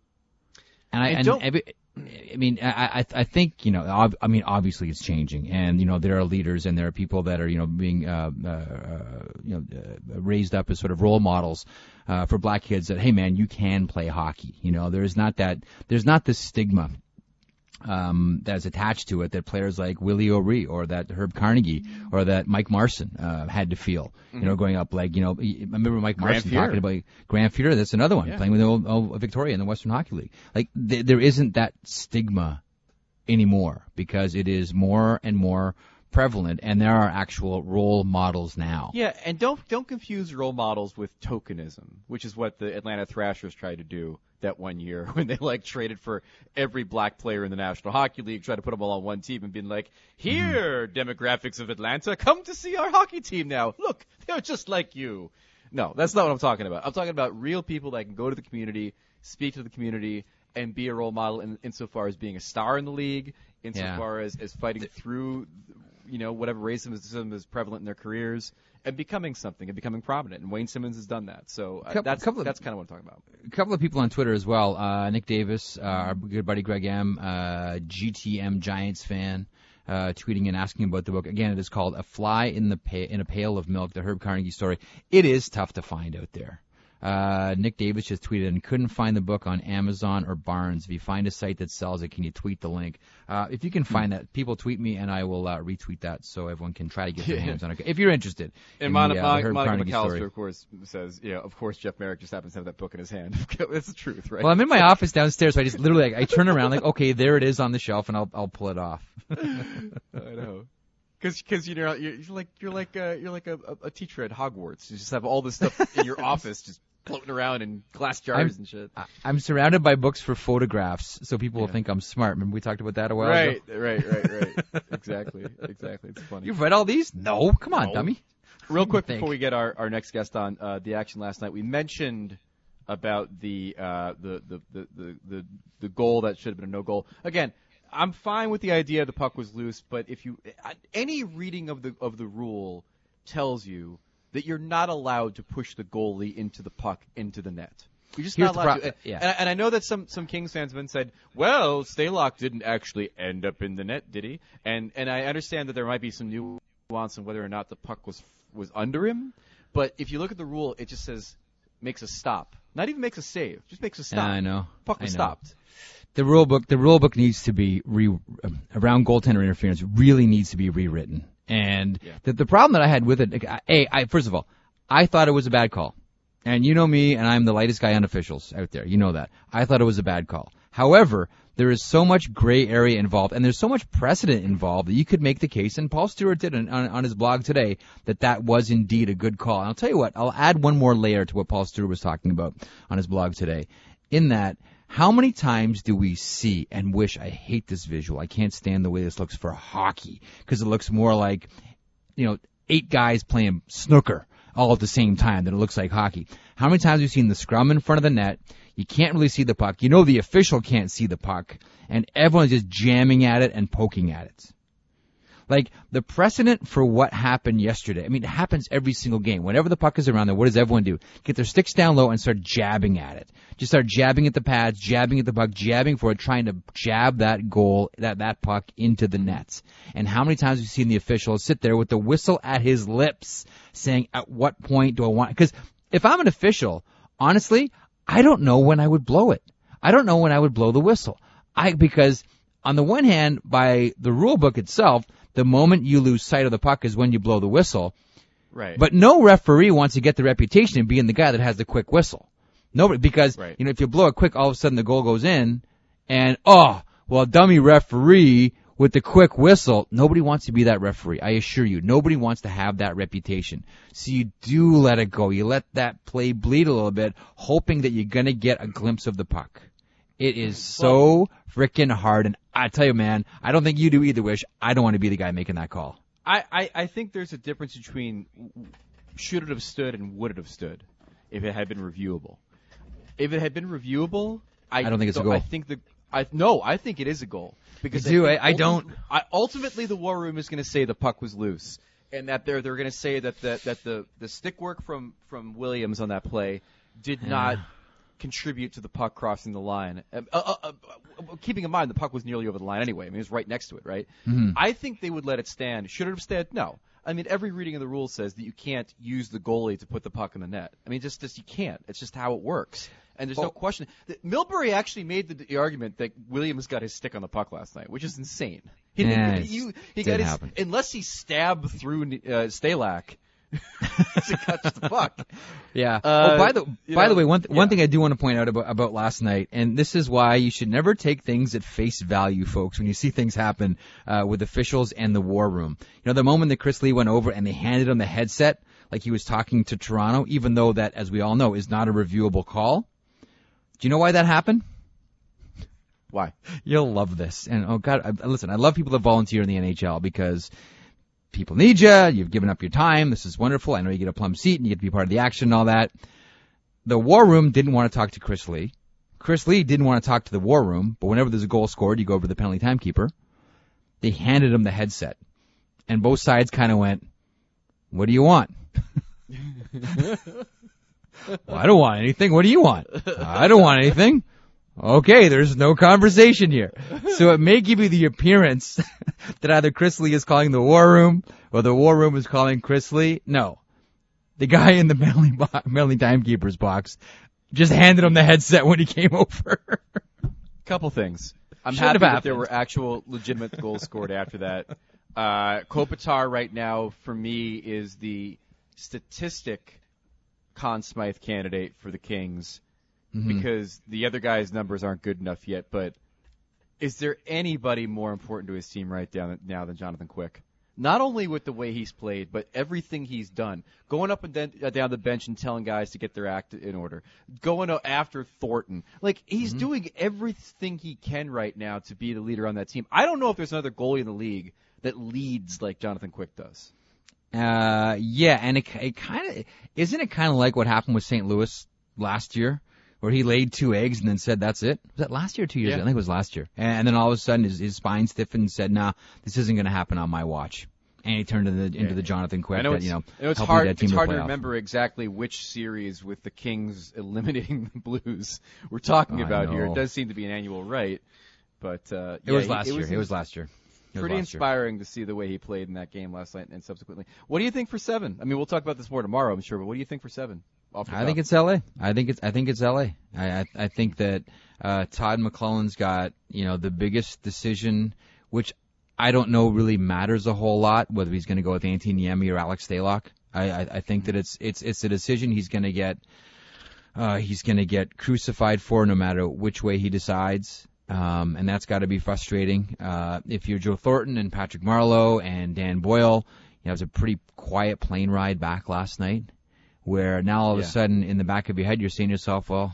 And I, And and don't- every, I mean, I, I, I think, you know, ob, I mean, obviously it's changing, and you know, there are leaders and there are people that are, you know, being, uh, uh, uh you know, uh, raised up as sort of role models uh, for black kids that, hey, man, you can play hockey. You know, there's not that, there's not this stigma um, that's attached to it that players like Willie O'Ree or that Herb Carnegie or that Mike Marson uh, had to feel, you know, going up. Like, you know, I remember Mike Grant Marson Fuhrer. talking about Grant Fuhrer. That's another one, Yeah. playing with the old, old Victoria in the Western Hockey League. Like, th- there isn't that stigma anymore because it is more and more prevalent, and there are actual role models now. Yeah, and don't don't confuse role models with tokenism, which is what the Atlanta Thrashers tried to do that one year when they like traded for every black player in the National Hockey League, tried to put them all on one team and being like, here, mm-hmm. demographics of Atlanta, come to see our hockey team now. Look, they're just like you. No, that's not what I'm talking about. I'm talking about real people that can go to the community, speak to the community, and be a role model in, insofar as being a star in the league, insofar yeah. as, as fighting through, you know, whatever racism is prevalent in their careers, and becoming something and becoming prominent. And Wayne Simmons has done that. So uh, couple, that's couple that's of, kind of what I'm talking about. A couple of people on Twitter as well. Uh, Nick Davis, uh, our good buddy Greg M, uh, G T M Giants fan, uh, tweeting and asking about the book. Again, it is called A Fly in the pa- in a Pail of Milk, the Herb Carnegie story. It is tough to find out there. Uh, Nick Davis just tweeted and couldn't find the book on Amazon or Barnes. If you find a site that sells it, can you tweet the link? Uh, if you can find that, people tweet me and I will uh, retweet that so everyone can try to get their hands on it. If you're interested. And in Mon- the, uh, Mon- the Herb Monica Carnegie McAllister, story. of course, says, yeah, of course Jeff Merrick just happens to have that book in his hand. That's the truth, right? Well, I'm in my office downstairs, so I just literally, I turn around like, okay, there it is on the shelf, and I'll I'll pull it off. I know. Because because you know you're, you're like you're like uh, you're like a, a, a teacher at Hogwarts. You just have all this stuff in your office just floating around in glass jars I'm, and shit. I'm surrounded by books for photographs, so people Yeah. will think I'm smart. Remember we talked about that a while right, ago? right, right, right. exactly, exactly. It's funny. You've read all these? No, come on, No. dummy. Real quick Think. before we get our, our next guest on, uh, the action last night, we mentioned about the, uh, the, the, the, the, the, the goal that should have been a no goal. Again, I'm fine with the idea the puck was loose, but if you any reading of the of the rule tells you that you're not allowed to push the goalie into the puck into the net. You're just Here's not allowed the pro- to. yeah. And, and I know that some some Kings fans have been said, well, Stalock didn't actually end up in the net, did he? And and I understand that there might be some nuance in whether or not the puck was was under him, but if you look at the rule, it just says makes a stop. Not even makes a save, just makes a stop. Yeah, I know. Puck was I know. stopped. The rule book, the rule book needs to be re, um, around goaltender interference. Really needs to be rewritten. And Yeah. the the problem that I had with it, like, I, a, I first of all, I thought it was a bad call. And you know me, and I'm the lightest guy on officials out there. You know that. I thought it was a bad call. However, there is so much gray area involved, and there's so much precedent involved that you could make the case, and Paul Stewart did on, on his blog today, that that was indeed a good call. And I'll tell you what, I'll add one more layer to what Paul Stewart was talking about on his blog today. In that, how many times do we see and wish, I hate this visual, I can't stand the way this looks for hockey, because it looks more like, you know, eight guys playing snooker all at the same time than it looks like hockey. How many times have you seen the scrum in front of the net? You can't really see the puck. You know the official can't see the puck, and everyone's just jamming at it and poking at it. Like, the precedent for what happened yesterday, I mean, it happens every single game. Whenever the puck is around there, what does everyone do? Get their sticks down low and start jabbing at it. Just start jabbing at the pads, jabbing at the puck, jabbing for it, trying to jab that goal, that, that puck into the nets. And how many times have you seen the official sit there with the whistle at his lips saying, at what point do I want, because if I'm an official, honestly, I don't know when I would blow it. I don't know when I would blow the whistle. I, because on the one hand, by the rule book itself, the moment you lose sight of the puck is when you blow the whistle. Right. But no referee wants to get the reputation of being the guy that has the quick whistle. Nobody, because, Right. you know, if you blow it quick, all of a sudden the goal goes in, and, oh, well, dummy referee with the quick whistle. Nobody wants to be that referee. I assure you, nobody wants to have that reputation. So you do let it go. You let that play bleed a little bit, hoping that you're going to get a glimpse of the puck. It is so freaking hard, and I tell you, man, I don't think you do either, Wish. I don't want to be the guy making that call. I, I, I think there's a difference between should it have stood and would it have stood if it had been reviewable. If it had been reviewable, I, I don't think it's a goal. I think the I no, I think it is a goal because You do, think I- I don't. ulti- I, ultimately, the war room is going to say the puck was loose, and that they're they're going to say that the that the the stick work from from Williams on that play did not contribute to the puck crossing the line. Uh, uh, uh, uh, keeping in mind the puck was nearly over the line anyway. I mean, it was right next to it, right? Mm-hmm. I think they would let it stand. Should it have stayed? No. I mean, every reading of the rules says that you can't use the goalie to put the puck in the net. I mean, just, just you can't. It's just how it works. And there's well, no question. That Milbury actually made the, the argument that Williams got his stick on the puck last night, which is insane. He, yeah, didn't, he, he got his, happen. unless he stabbed through uh, Stalac to catch the puck. Yeah. Uh, oh, by the by know, the way, one th- one yeah. thing I do want to point out about about last night, and this is why you should never take things at face value, folks. When you see things happen uh, with officials and the war room, you know, the moment that Chris Lee went over and they handed him the headset like he was talking to Toronto, even though that, as we all know, is not a reviewable call. Do you know why that happened? Why? You'll love this. And oh God, I, listen, I love people that volunteer in the N H L because people need you. You've given up your time. This is wonderful. I know you get a plum seat and you get to be part of the action and all that. The war room didn't want to talk to Chris Lee. Chris Lee didn't want to talk to the war room, but whenever there's a goal scored, you go over to the penalty timekeeper. They handed him the headset. And both sides kind of went, what do you want? Well, I don't want anything. What do you want? I don't want anything. Okay, there's no conversation here. So it may give you the appearance that either Chris Lee is calling the war room or the war room is calling Chris Lee. No. The guy in the penalty, bo- penalty timekeeper's box just handed him the headset when he came over. Couple things. I'm Should happy have that happened. there were actual legitimate goals scored after that. Uh, Kopitar right now, for me, is the statistic Conn Smythe candidate for the Kings. Mm-hmm. Because the other guy's numbers aren't good enough yet. But is there anybody more important to his team right down now than Jonathan Quick? Not only with the way he's played, but everything he's done. Going up and then, uh, down the bench and telling guys to get their act in order. Going after Thornton. Like, he's Mm-hmm. doing everything he can right now to be the leader on that team. I don't know if there's another goalie in the league that leads like Jonathan Quick does. Uh, yeah, and it, it kind of, isn't it kind of like what happened with Saint Louis last year? Where he laid two eggs and then said, that's it? Was that last year or two years Yeah. ago? I think it was last year. And then all of a sudden his, his spine stiffened and said, nah, this isn't going to happen on my watch. And he turned into the, into Yeah. the Jonathan Quick I know that, it's, you know, I know it's helped hard, lead that team it's to hard the to playoff. remember exactly which series with the Kings eliminating the Blues we're talking I about here. know. It does seem to be an annual right. But uh, It yeah, was he- last it year. was It was last year. It was Pretty last year. inspiring to see the way he played in that game last night and subsequently. What do you think for seven? I mean, we'll talk about this more tomorrow, I'm sure, but what do you think for seven? Off the I top? think it's L A. I think it's I think it's L A. I I, I think that uh, Todd McClellan's got, you know, the biggest decision, which I don't know really matters a whole lot, whether he's going to go with Antti Niemi or Alex Stalock. I, I I think that it's it's it's a decision he's going to get uh, he's going to get crucified for no matter which way he decides. Um, and that's got to be frustrating. Uh, if you're Joe Thornton and Patrick Marleau and Dan Boyle, you know, it was a pretty quiet plane ride back last night, where now all of Yeah. a sudden in the back of your head you're saying to yourself, well,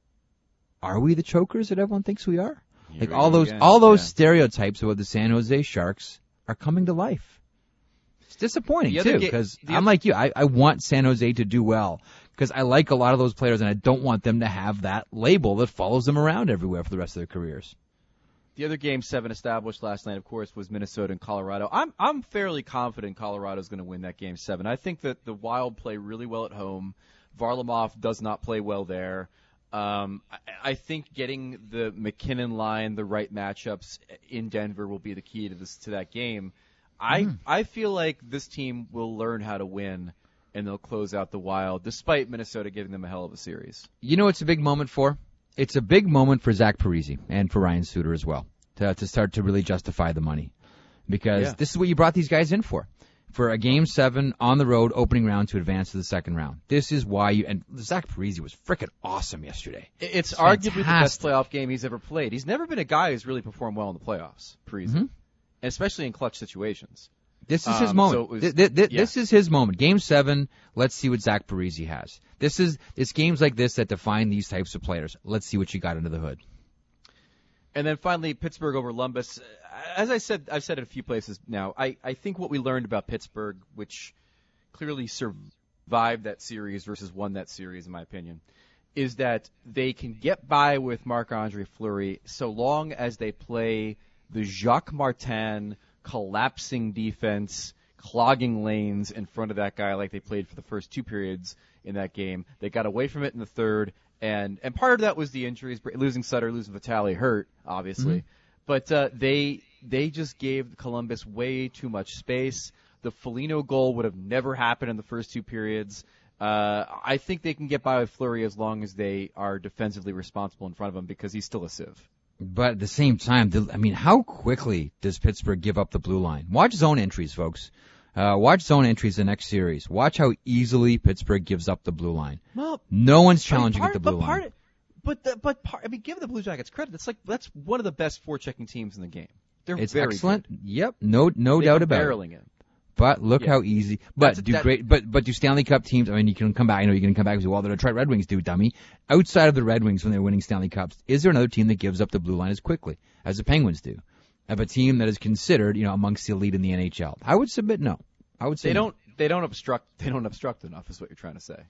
are we the chokers that everyone thinks we are? Here Like we all go those again. all those Yeah. stereotypes about the San Jose Sharks are coming to life. It's disappointing The other too, ga- because the I'm oth- like you. I, I want San Jose to do well because I like a lot of those players, and I don't want them to have that label that follows them around everywhere for the rest of their careers. The other game seven established last night, of course, was Minnesota and Colorado. I'm I'm fairly confident Colorado's going to win that game seven. I think that the Wild play really well at home. Varlamov does not play well there. Um, I, I think getting the McKinnon line, the right matchups in Denver will be the key to this to that game. I Mm. I feel like this team will learn how to win, and they'll close out the Wild, despite Minnesota giving them a hell of a series. You know, it's a big moment for. It's a big moment for Zach Parise and for Ryan Suter as well to to start to really justify the money, because Yeah. this is what you brought these guys in for. For a game seven on the road opening round to advance to the second round. This is why you, and Zach Parise was frickin' awesome yesterday. It's arguably the best fantastic. playoff game he's ever played. He's never been a guy who's really performed well in the playoffs, Parise, Mhm. especially in clutch situations. This is his Um, moment. so it was- Th- th- th- yeah. This is his moment. Game seven, let's see what Zach Parise has. This is, it's games like this that define these types of players. Let's see what you got under the hood. And then finally, Pittsburgh over Columbus. As I said, I've said it a few places now. I, I think what we learned about Pittsburgh, which clearly survived that series versus won that series, in my opinion, is that they can get by with Marc-Andre Fleury so long as they play the Jacques Martin collapsing defense, clogging lanes in front of that guy like they played for the first two periods in that game. They got away from it in the third, and and part of that was the injuries, losing Sutter, losing Vitale hurt, obviously, Mm-hmm. but uh, they they just gave Columbus way too much space. The Foligno goal would have never happened in the first two periods. Uh, I think they can get by with Fleury as long as they are defensively responsible in front of him because he's still a sieve. But at the same time, the, I mean, how quickly does Pittsburgh give up the blue line? Watch zone entries, folks. Uh, watch zone entries the next series. Watch how easily Pittsburgh gives up the blue line. Well, no one's challenging part, at the blue but part, line. But the, but part, I mean, give the Blue Jackets credit. That's like that's one of the best forechecking teams in the game. They're It's very excellent. Good. Yep, no no they doubt about barreling it. in. But look Yeah. how easy. But That's a- do that- great. But but do Stanley Cup teams? I mean, you can come back. I know you can come back and say, well, the Detroit Red Wings do, dummy. Outside of the Red Wings, when they're winning Stanley Cups, is there another team that gives up the blue line as quickly as the Penguins do? Of a team that is considered, you know, amongst the elite in the N H L? I would submit no. I would say They no. don't. They don't obstruct. They don't obstruct enough. Is what you're trying to say.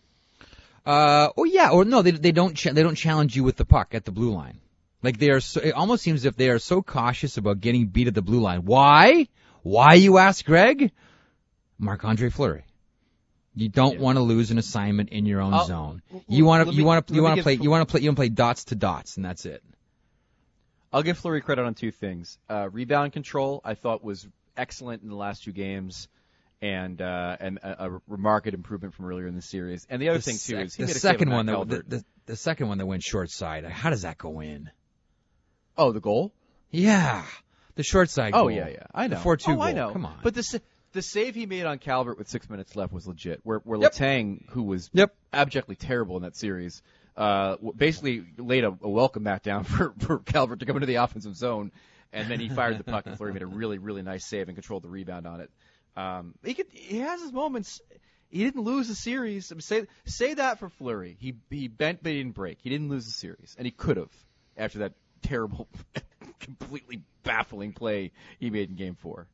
Uh, oh yeah, or no, they they don't cha- they don't challenge you with the puck at the blue line. Like they are, so, it almost seems as if they are so cautious about getting beat at the blue line. Why? Why, you ask, Greg? Marc-Andre Fleury. You don't Yeah. want to lose an assignment in your own I'll- zone. l- You want to let you me- want to let you me want to give play Fl- you want to play you want to play dots to dots, and that's it. I'll give Fleury credit on two things. Uh, rebound control, I thought, was excellent in the last two games, and uh, and a, a remarkable improvement from earlier in the series. And the other The thing too sec- is he the made a second save on one Matt that the, Calvert. the, the second one that went short side. How does that go in? Oh, the goal. Yeah, the short side. Oh goal. yeah, yeah. I know. The four two oh, goal. I know. Come on. But the sa- the save he made on Calvert with six minutes left was legit. Where where Yep. Letang, who was Yep. abjectly terrible in that series, uh, w- basically laid a, a welcome mat down for, for Calvert to come into the offensive zone, and then he fired the puck, and Fleury made a really really nice save and controlled the rebound on it. Um, he could he has his moments. He didn't lose the series. I mean, say say that for Fleury. He he bent but he didn't break. He didn't lose the series, and he could have after that terrible, completely baffling play he made in Game Four.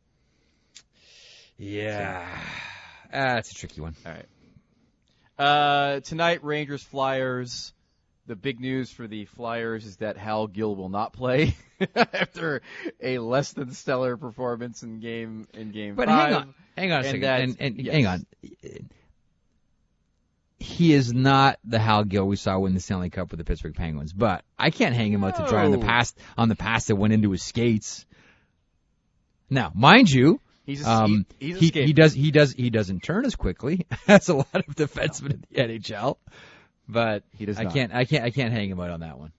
Yeah, ah, that's a tricky one. All right. Uh, tonight, Rangers Flyers. The big news for the Flyers is that Hal Gill will not play after a less than stellar performance in game in game But five. hang on, hang on a And second, that- and, and yes. hang on. He is not the Hal Gill we saw win the Stanley Cup with the Pittsburgh Penguins, but I can't hang him out to dry on the No. past on the pass that went into his skates. Now, mind you, He's a, um, he, he's a he, skater. he does he does he doesn't turn as quickly as a lot of defensemen in the N H L, but He does I not. can't I can't I can't hang him out on that one.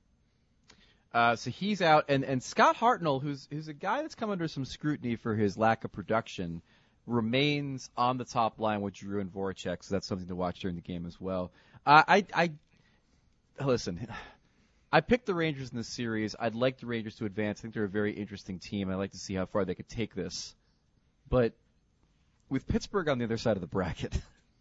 Uh, so he's out, and, and Scott Hartnell, who's who's a guy that's come under some scrutiny for his lack of production, remains on the top line with Drew and Voracek, so that's something to watch during the game as well. Uh, I, I listen. I picked the Rangers in this series. I'd like the Rangers to advance. I think they're a very interesting team. I'd like to see how far they could take this. But with Pittsburgh on the other side of the bracket,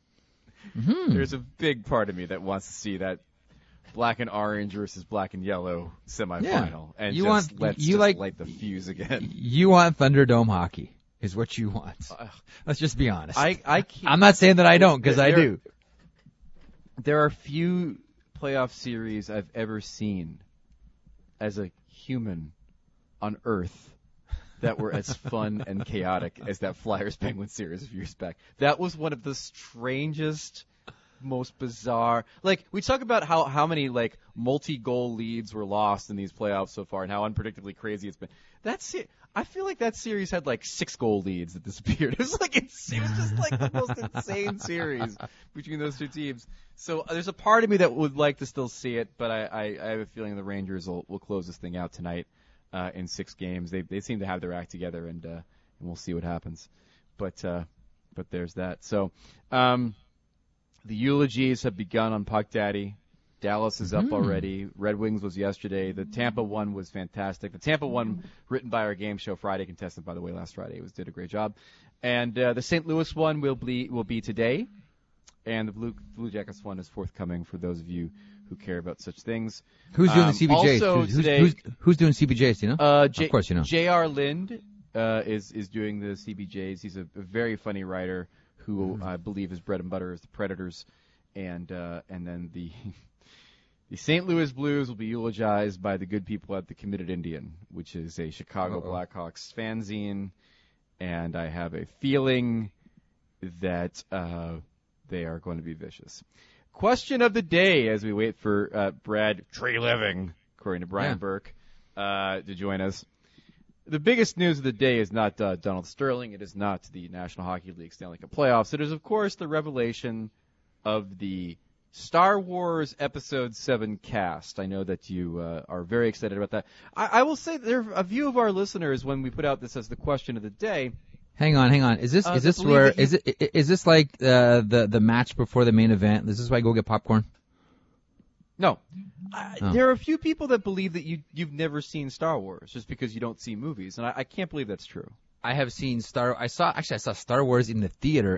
Mm-hmm. there's a big part of me that wants to see that black and orange versus black and yellow semifinal, Yeah. and You just want- let's you just like- light the fuse again. You want Thunderdome hockey is what you want. Ugh. Let's just be honest. I, I can't, I'm not saying that I don't, because I There- do. There are few playoff series I've ever seen as a human on Earth that were as fun and chaotic as that Flyers Penguins series a few years back. That was one of the strangest, most bizarre. Like, we talk about how, how many, like, multi-goal leads were lost in these playoffs so far and how unpredictably crazy it's been. That's it. I feel like that series had, like, six goal leads that disappeared. It was like, it's, it was just, like, the most insane series between those two teams. So uh, there's a part of me that would like to still see it, but I, I, I have a feeling the Rangers will, will close this thing out tonight. Uh, in six games, they they seem to have their act together, and uh, and we'll see what happens. But uh, but there's that. So um, the eulogies have begun on Puck Daddy. Dallas is up Mm. already. Red Wings was yesterday. The Tampa one was fantastic. The Tampa one, written by our Game Show Friday contestant, by the way, last Friday, was did a great job. And uh, the Saint Louis one will be will be today, and the Blue Blue Jackets one is forthcoming for those of you who care about such things. Who's doing Um, the C B Js? also who's, today- who's, who's, who's doing C B Js? Do you know? Uh, J- Of course you know. J R. Lind uh, is is doing the C B Js. He's a, a very funny writer who I believe his bread and butter is the Predators, and uh, and then the the Saint Louis Blues will be eulogized by the good people at the Committed Indian, which is a Chicago Uh-oh. Blackhawks fanzine, and I have a feeling that uh, they are going to be vicious. Question of the day as we wait for uh, Brad Treliving, according to Brian Yeah. Burke, uh, to join us. The biggest news of the day is not uh, Donald Sterling. It is not the National Hockey League Stanley Cup playoffs. It is, of course, the revelation of the Star Wars Episode seven cast. I know that you uh, are very excited about that. I, I will say that there are a few of our listeners, when we put out this as the question of the day, Hang on, hang on. Is this Uh, is I this believe where that you- is it is this like uh, the the match before the main event? Is this why I go get popcorn? no. I, Oh. There are a few people that believe that you, you've never seen Star Wars just because you don't see movies, and I, I can't believe that's true. I have seen Star. I saw actually I saw Star Wars in the theater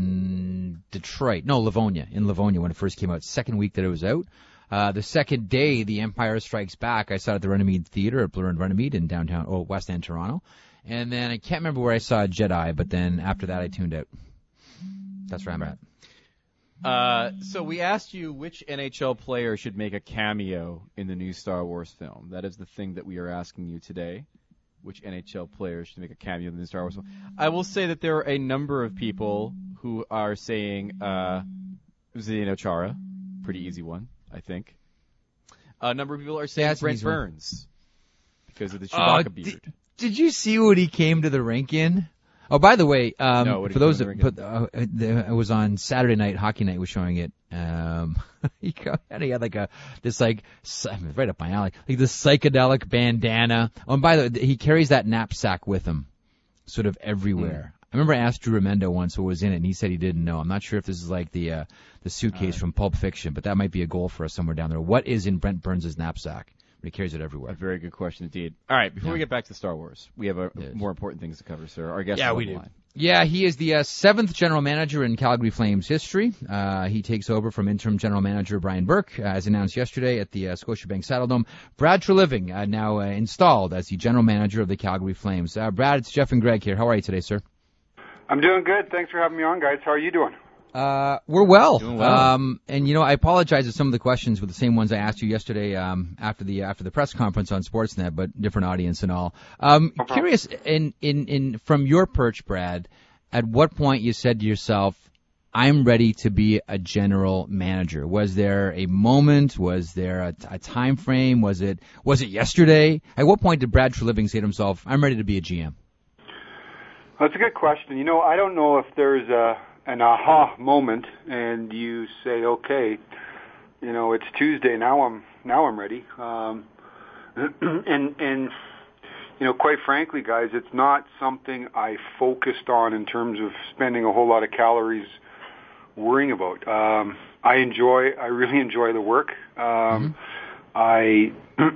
in Detroit. No, Livonia. In Livonia when it first came out. Second week that it was out. Uh, the second day, The Empire Strikes Back, I saw it at the Runnymede Theater at Blur and Runnymede in downtown, oh, West End, Toronto. And then I can't remember where I saw Jedi, but then after that I tuned out. That's where I'm at. Uh, so we asked you which N H L player should make a cameo in the new Star Wars film. That is the thing that we are asking you today. Which N H L player should make a cameo in the new Star Wars film? I will say that there are a number of people who are saying uh, Zdeno Chara, pretty easy one, I think. A number of people are saying Yeah, that's an Brent easy one. Burns because of the Chewbacca Oh, beard. Did, did you see what he came to the rink in? Oh, by the way, um, No, what did for he those come to that the put, uh, the, it was on Saturday night, Hockey Night was showing it. Um, he got, and he had like a this like psy- right up my alley, like this psychedelic bandana. Oh, and by the way, he carries that knapsack with him, sort of everywhere. I remember I asked Drew Remendo once what was in it, and he said he didn't know. I'm not sure if this is like the uh, the suitcase from Pulp Fiction, but that might be a goal for us somewhere down there. What is in Brent Burns' knapsack? But he carries it everywhere. A very good question indeed. All right, before Yeah. we get back to Star Wars, we have a, Yes. more important things to cover, sir. Our guest Yeah, is on we the do. line. Yeah, he is the uh, seventh general manager in Calgary Flames history. Uh, he takes over from interim general manager Brian Burke, uh, as announced yesterday at the uh, Scotiabank Saddledome. Brad Treliving, uh, now uh, installed as the general manager of the Calgary Flames. Uh, Brad, it's Jeff and Greg here. How are you today, sir? I'm doing good. Thanks for having me on, guys. How are you doing? Uh, we're well. Doing well. Um, and you know, I apologize if some of the questions were the same ones I asked you yesterday um, after the after the press conference on Sportsnet, but different audience and all. Um, problem. curious, in, in in from your perch, Brad, at what point you said to yourself, "I'm ready to be a general manager"? Was there a moment? Was there a, a time frame? Was it was it yesterday? At what point did Brad Treliving say to himself, "I'm ready to be a G M"? That's a good question. You know, I don't know if there's a an aha moment and you say, okay, you know, it's Tuesday, now I'm now I'm ready. Um, and and you know, quite frankly, guys, it's not something I focused on in terms of spending a whole lot of calories worrying about. Um, I enjoy, I really enjoy the work. Um, I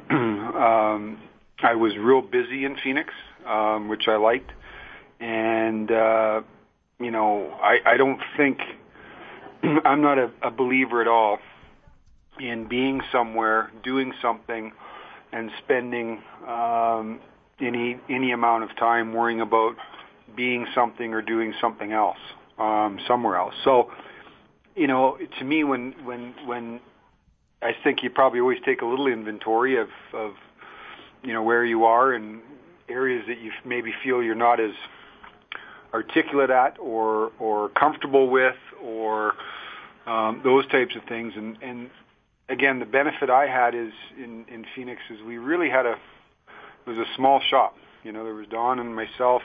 um, I was real busy in Phoenix, um, which I liked, and uh, you know, I, I don't think I'm not a, a believer at all in being somewhere, doing something, and spending um, any any amount of time worrying about being something or doing something else um, somewhere else. So, you know, to me, when when when I think you probably always take a little inventory of, of you know, where you are and areas that you maybe feel you're not as articulate at or or comfortable with or um, those types of things. And, and again, the benefit I had is in, in Phoenix is we really had a it was a small shop. You know, there was Don and myself,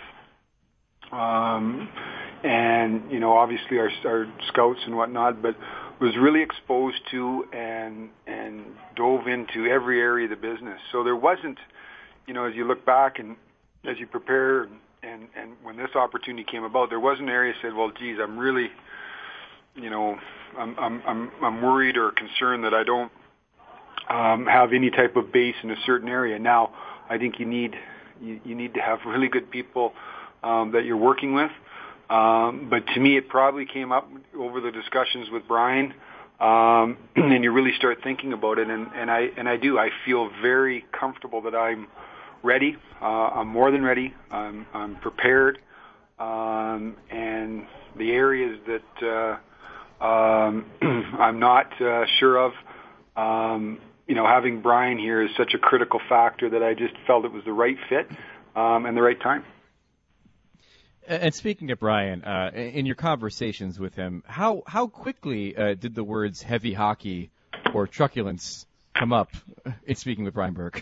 um, and you know, obviously our, our scouts and whatnot, but was really exposed to and and dove into every area of the business. So there wasn't, you know, as you look back and as you prepare and and when this opportunity came about, there wasn't an area that said, well, geez, I'm really, you know, I'm I'm I'm, I'm worried or concerned that I don't um, have any type of base in a certain area. Now, I think you need you, you need to have really good people um, that you're working with. Um, but to me, it probably came up over the discussions with Brian, um, and you really start thinking about it. And, and I and I do. I feel very comfortable that I'm ready. Uh, I'm more than ready. I'm, I'm prepared, um, and the areas that uh, um, I'm not uh, sure of. Um, you know, having Brian here is such a critical factor that I just felt it was the right fit um, and the right time. And speaking of Brian, uh, in your conversations with him, how how quickly uh, did the words heavy hockey or truculence come up in speaking with Brian Burke?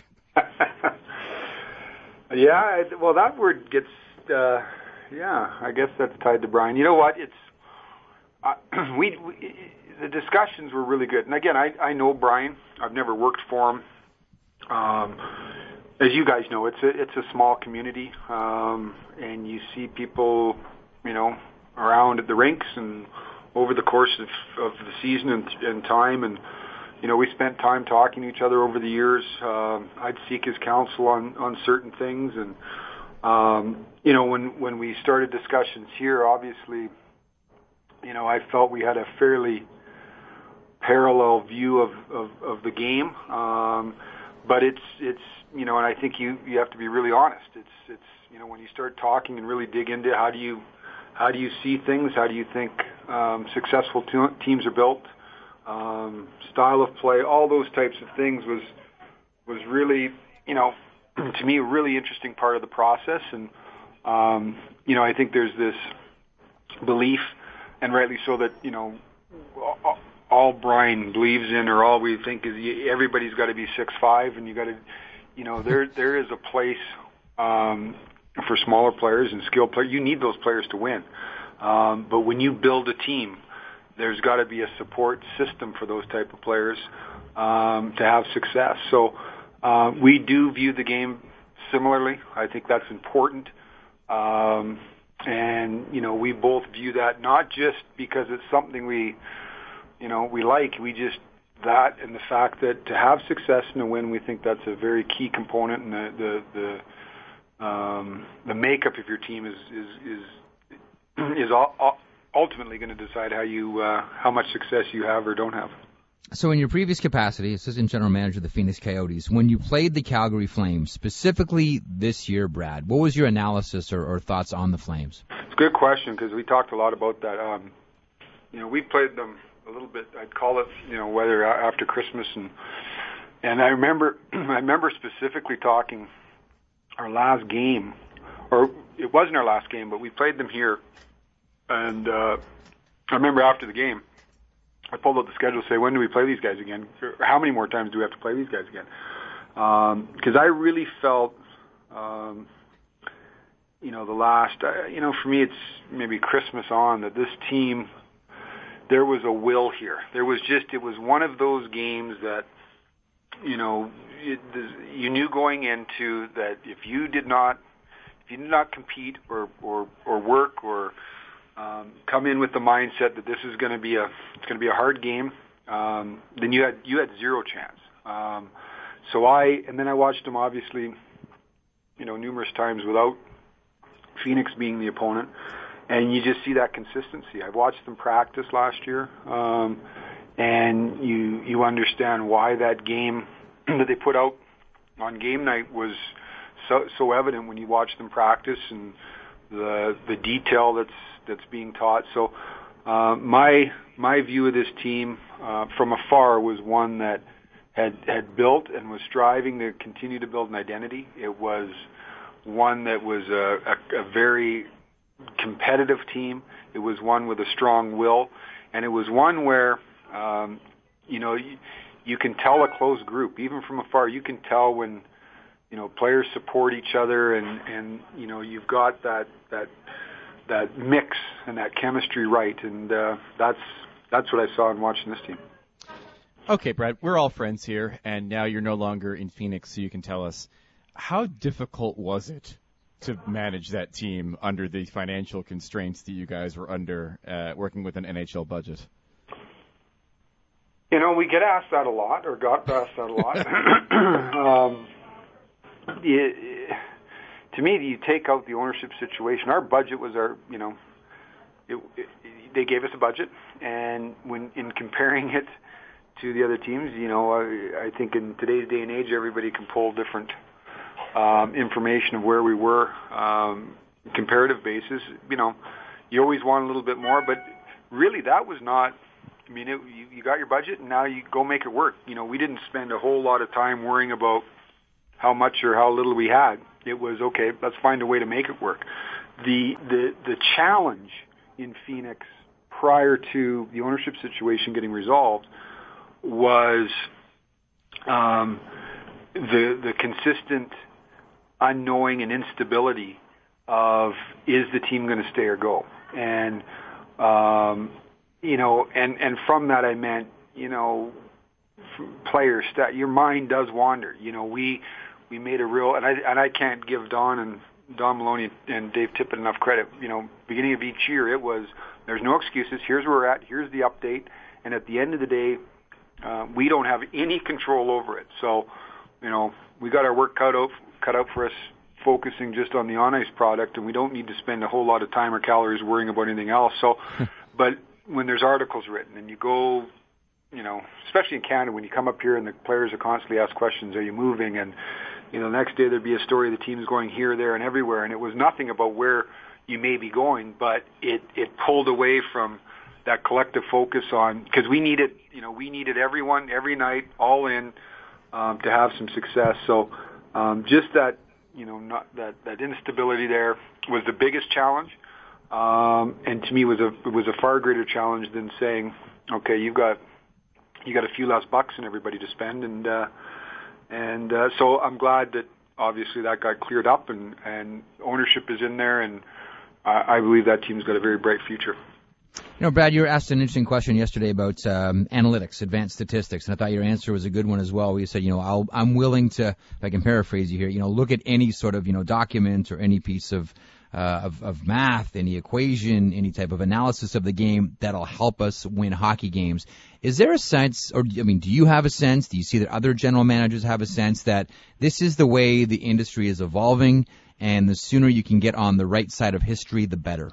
Yeah, well, that word gets, uh, yeah, I guess that's tied to Brian. You know what? It's uh, we, we the discussions were really good. And again, I I know Brian. I've never worked for him. Um, as you guys know, it's a it's a small community, um, and you see people, you know, around at the rinks and over the course of, of the season and, and time. And you know, we spent time talking to each other over the years. Um, I'd seek his counsel on, on certain things. And, um, you know, when, when we started discussions here, obviously, you know, I felt we had a fairly parallel view of, of, of the game. Um, but it's, it's, you know, and I think you, you have to be really honest. It's, it's, you know, when you start talking and really dig into how do you, how do you see things? How do you think, um, successful te- teams are built? Um, style of play, all those types of things was was really, you know, to me a really interesting part of the process. And um, you know, I think there's this belief, and rightly so, that you know, all, all Brian believes in, or all we think is everybody's got to be six five, and you got to, you know, there there is a place um, for smaller players and skilled players. You need those players to win, um, but when you build a team, there's got to be a support system for those type of players um, to have success. So uh, we do view the game similarly. I think that's important. Um, and, you know, we both view that not just because it's something we, you know, we like. We just, that and the fact that to have success and to win, we think that's a very key component. And the, the, the, um, the makeup of your team is, is, is, is all, all ultimately going to decide how you uh, how much success you have or don't have. So in your previous capacity, assistant general manager of the Phoenix Coyotes, when you played the Calgary Flames, specifically this year, Brad, what was your analysis or, or thoughts on the Flames? It's a good question because we talked a lot about that. Um, you know, we played them a little bit, I'd call it, you know, whether after Christmas. And and I remember I remember specifically talking our last game, or it wasn't our last game, but we played them here. And uh, I remember after the game, I pulled out the schedule to say, when do we play these guys again? Or how many more times do we have to play these guys again? Because um, I really felt, um, you know, the last, uh, you know, for me it's maybe Christmas on, that this team, there was a will here. There was just, it was one of those games that, you know, it, you knew going into that if you did not, if you did not compete or, or, or work or Um, come in with the mindset that this is going to be a it's going to be a hard game, um, then you had you had zero chance. Um, so I and then I watched them obviously, you know, numerous times without Phoenix being the opponent, and you just see that consistency. I watched them practice last year, um, and you you understand why that game that they put out on game night was so so evident when you watch them practice and the the detail that's that's being taught. So uh, my my view of this team uh, from afar was one that had had built and was striving to continue to build an identity. It was one that was a, a, a very competitive team. It was one with a strong will, and it was one where um, you know you, you can tell a close group even from afar. You can tell when you know players support each other, and and you know you've got that that. that mix and that chemistry right, and uh, that's that's what I saw in watching this team. Okay, Brad, we're all friends here, and now you're no longer in Phoenix, so you can tell us, how difficult was it to manage that team under the financial constraints that you guys were under, uh, working with an N H L budget? You know, we get asked that a lot, or got asked that a lot. um, it, To me, you take out the ownership situation. Our budget was our, you know, it, it, they gave us a budget, and when in comparing it to the other teams, you know, I, I think in today's day and age, everybody can pull different um, information of where we were, um, comparative basis. You know, you always want a little bit more, but really that was not. I mean, it, you, you got your budget, and now you go make it work. You know, we didn't spend a whole lot of time worrying about how much or how little we had. It was, okay, let's find a way to make it work. the the the challenge in Phoenix prior to the ownership situation getting resolved was um, the the consistent unknowing and instability of, is the team going to stay or go? And um, you know, and and from that I meant, you know, players, stat, your mind does wander. You know, we we made a real, and I and I can't give Don and Don Maloney and Dave Tippett enough credit. You know, beginning of each year, it was, there's no excuses. Here's where we're at. Here's the update. And at the end of the day, uh, we don't have any control over it. So, you know, we got our work cut out, cut out for us, focusing just on the on-ice product, and we don't need to spend a whole lot of time or calories worrying about anything else. So, but when there's articles written and you go, you know, especially in Canada, when you come up here and the players are constantly asked questions, are you moving? And, you know, the next day there'd be a story, the team's going here, there, and everywhere, and it was nothing about where you may be going, but it, it pulled away from that collective focus on, because we needed, you know, we needed everyone, every night, all in, um, to have some success. So um, just that, you know, not that, that instability there was the biggest challenge, um, and to me was a was a far greater challenge than saying, okay, you've got you got a few less bucks and everybody to spend, and uh, and uh, so I'm glad that obviously that got cleared up, and, and ownership is in there, and I, I believe that team's got a very bright future. You know, Brad, you were asked an interesting question yesterday about um, analytics, advanced statistics, and I thought your answer was a good one as well. Where you said, you know, I'll, I'm willing to, if I can paraphrase you here, you know, look at any sort of, you know, document or any piece of uh, of, of math, any equation, any type of analysis of the game that'll help us win hockey games. Is there a sense, or I mean, do you have a sense? Do you see that other general managers have a sense that this is the way the industry is evolving, and the sooner you can get on the right side of history, the better?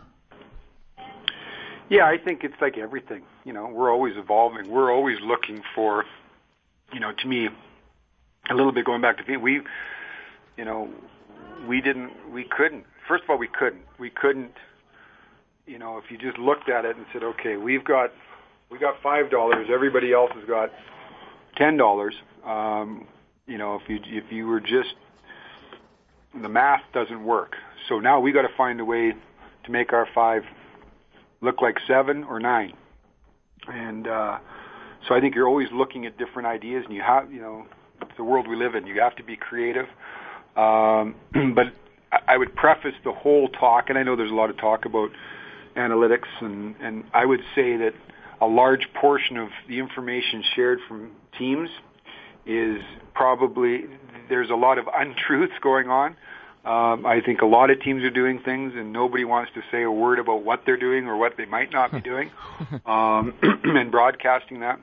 Yeah, I think it's like everything. You know, we're always evolving. We're always looking for, you know, to me, a little bit going back to we, you know, we didn't, we couldn't. First of all, we couldn't. We couldn't, you know, if you just looked at it and said, okay, we've got, we got five dollars. Everybody else has got ten dollars. Um, you know, if you if you were just, the math doesn't work. So now we got to find a way to make our five look like seven or nine. And uh, so I think you're always looking at different ideas, and you have, you know, it's the world we live in. You have to be creative. Um, but I would preface the whole talk, and I know there's a lot of talk about analytics, and, and I would say that a large portion of the information shared from teams is probably, there's a lot of untruths going on. Um, I think a lot of teams are doing things, and nobody wants to say a word about what they're doing or what they might not be doing, um, and broadcasting that.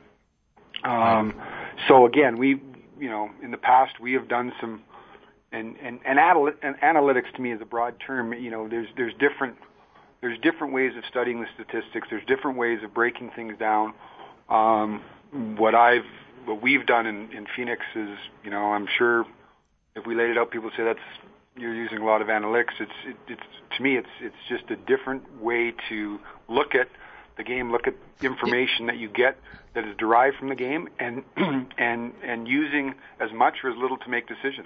Um, so again, we, you know, in the past we have done some, and and and, analy- and analytics to me is a broad term. You know, there's there's different there's different ways of studying the statistics. There's different ways of breaking things down. Um, what I've what we've done in, in Phoenix is, you know, I'm sure if we laid it out, people would say that's, you're using a lot of analytics. It's, it, it's to me, it's it's just a different way to look at the game, look at information that you get that is derived from the game, and and and using as much or as little to make decisions.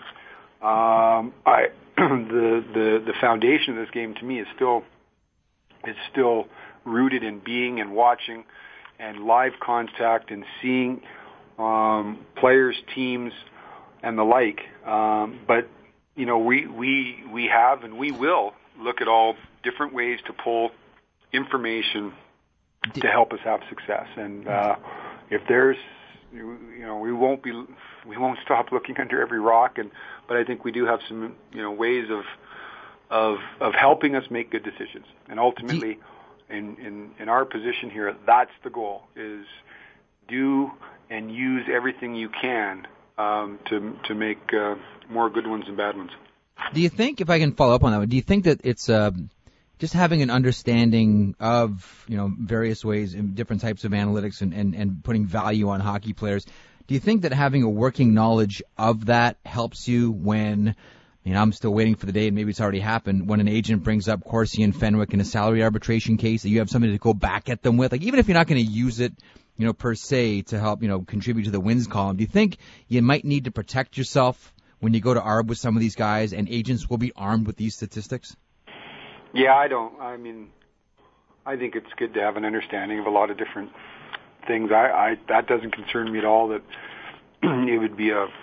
Um, I the the the foundation of this game to me is still is still rooted in being and watching and live contact and seeing um, players, teams, and the like. Um, but you know, we, we, we have and we will look at all different ways to pull information to help us have success. And uh, if there's, you know, we won't be, we won't stop looking under every rock. And but I think we do have some, you know, ways of of of helping us make good decisions. And ultimately, in in, in our position here, that's the goal: is do and use everything you can um, to to make uh, more good ones and bad ones. Do you think, if I can follow up on that one, do you think that it's uh, just having an understanding of, you know, various ways and different types of analytics and, and, and putting value on hockey players, do you think that having a working knowledge of that helps you when, I mean, I'm still waiting for the day, and maybe it's already happened, when an agent brings up Corsi and Fenwick in a salary arbitration case, that you have something to go back at them with? Like, even if you're not going to use it, you know, per se, to help, you know, contribute to the wins column, do you think you might need to protect yourself when you go to arb with some of these guys, and agents will be armed with these statistics? Yeah, I don't. I mean, I think it's good to have an understanding of a lot of different things. I, I that doesn't concern me at all. That it would be a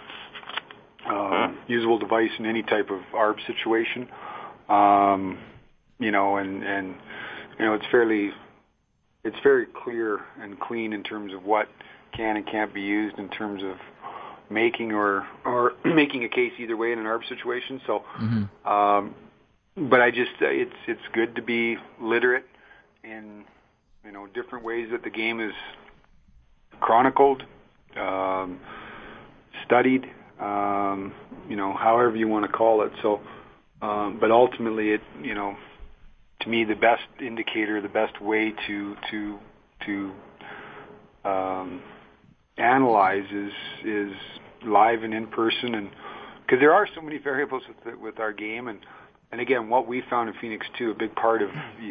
uh, usable device in any type of A R B situation. Um, you know, and and you know, it's fairly, it's very clear and clean in terms of what can and can't be used in terms of making or or making a case either way in an A R B situation. So, mm-hmm. um, but I just uh, it's it's good to be literate in you know different ways that the game is chronicled, um, studied, um, you know, however you want to call it. So, um, but ultimately, it you know, to me, the best indicator, the best way to to to um, analyze is is live and in person, and because there are so many variables with the, with our game, and and again, what we found in Phoenix too, a big part of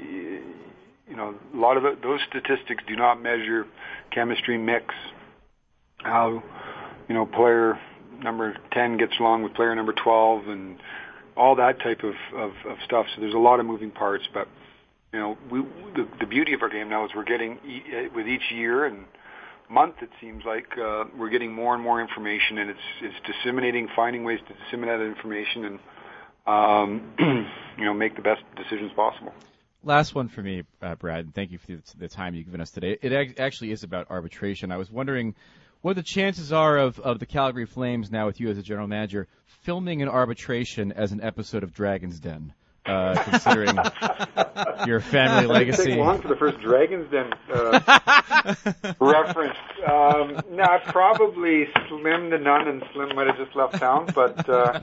you know a lot of the, those statistics do not measure chemistry, mix, how you know player number ten gets along with player number twelve, and all that type of, of, of stuff. So there's a lot of moving parts, but you know we the, the beauty of our game now is we're getting with each year and month, it seems like uh, we're getting more and more information, and it's it's disseminating, finding ways to disseminate that information, and um, you know, make the best decisions possible. Last one for me, uh, Brad. Thank you for the, the time you've given us today. It ag- actually is about arbitration. I was wondering what the chances are of, of the Calgary Flames now with you as a general manager filming an arbitration as an episode of Dragon's Den. Uh, considering your family legacy. It take long for the first Dragon's Den uh, reference. Um, no, nah, probably Slim to none, and Slim might have just left town. But uh,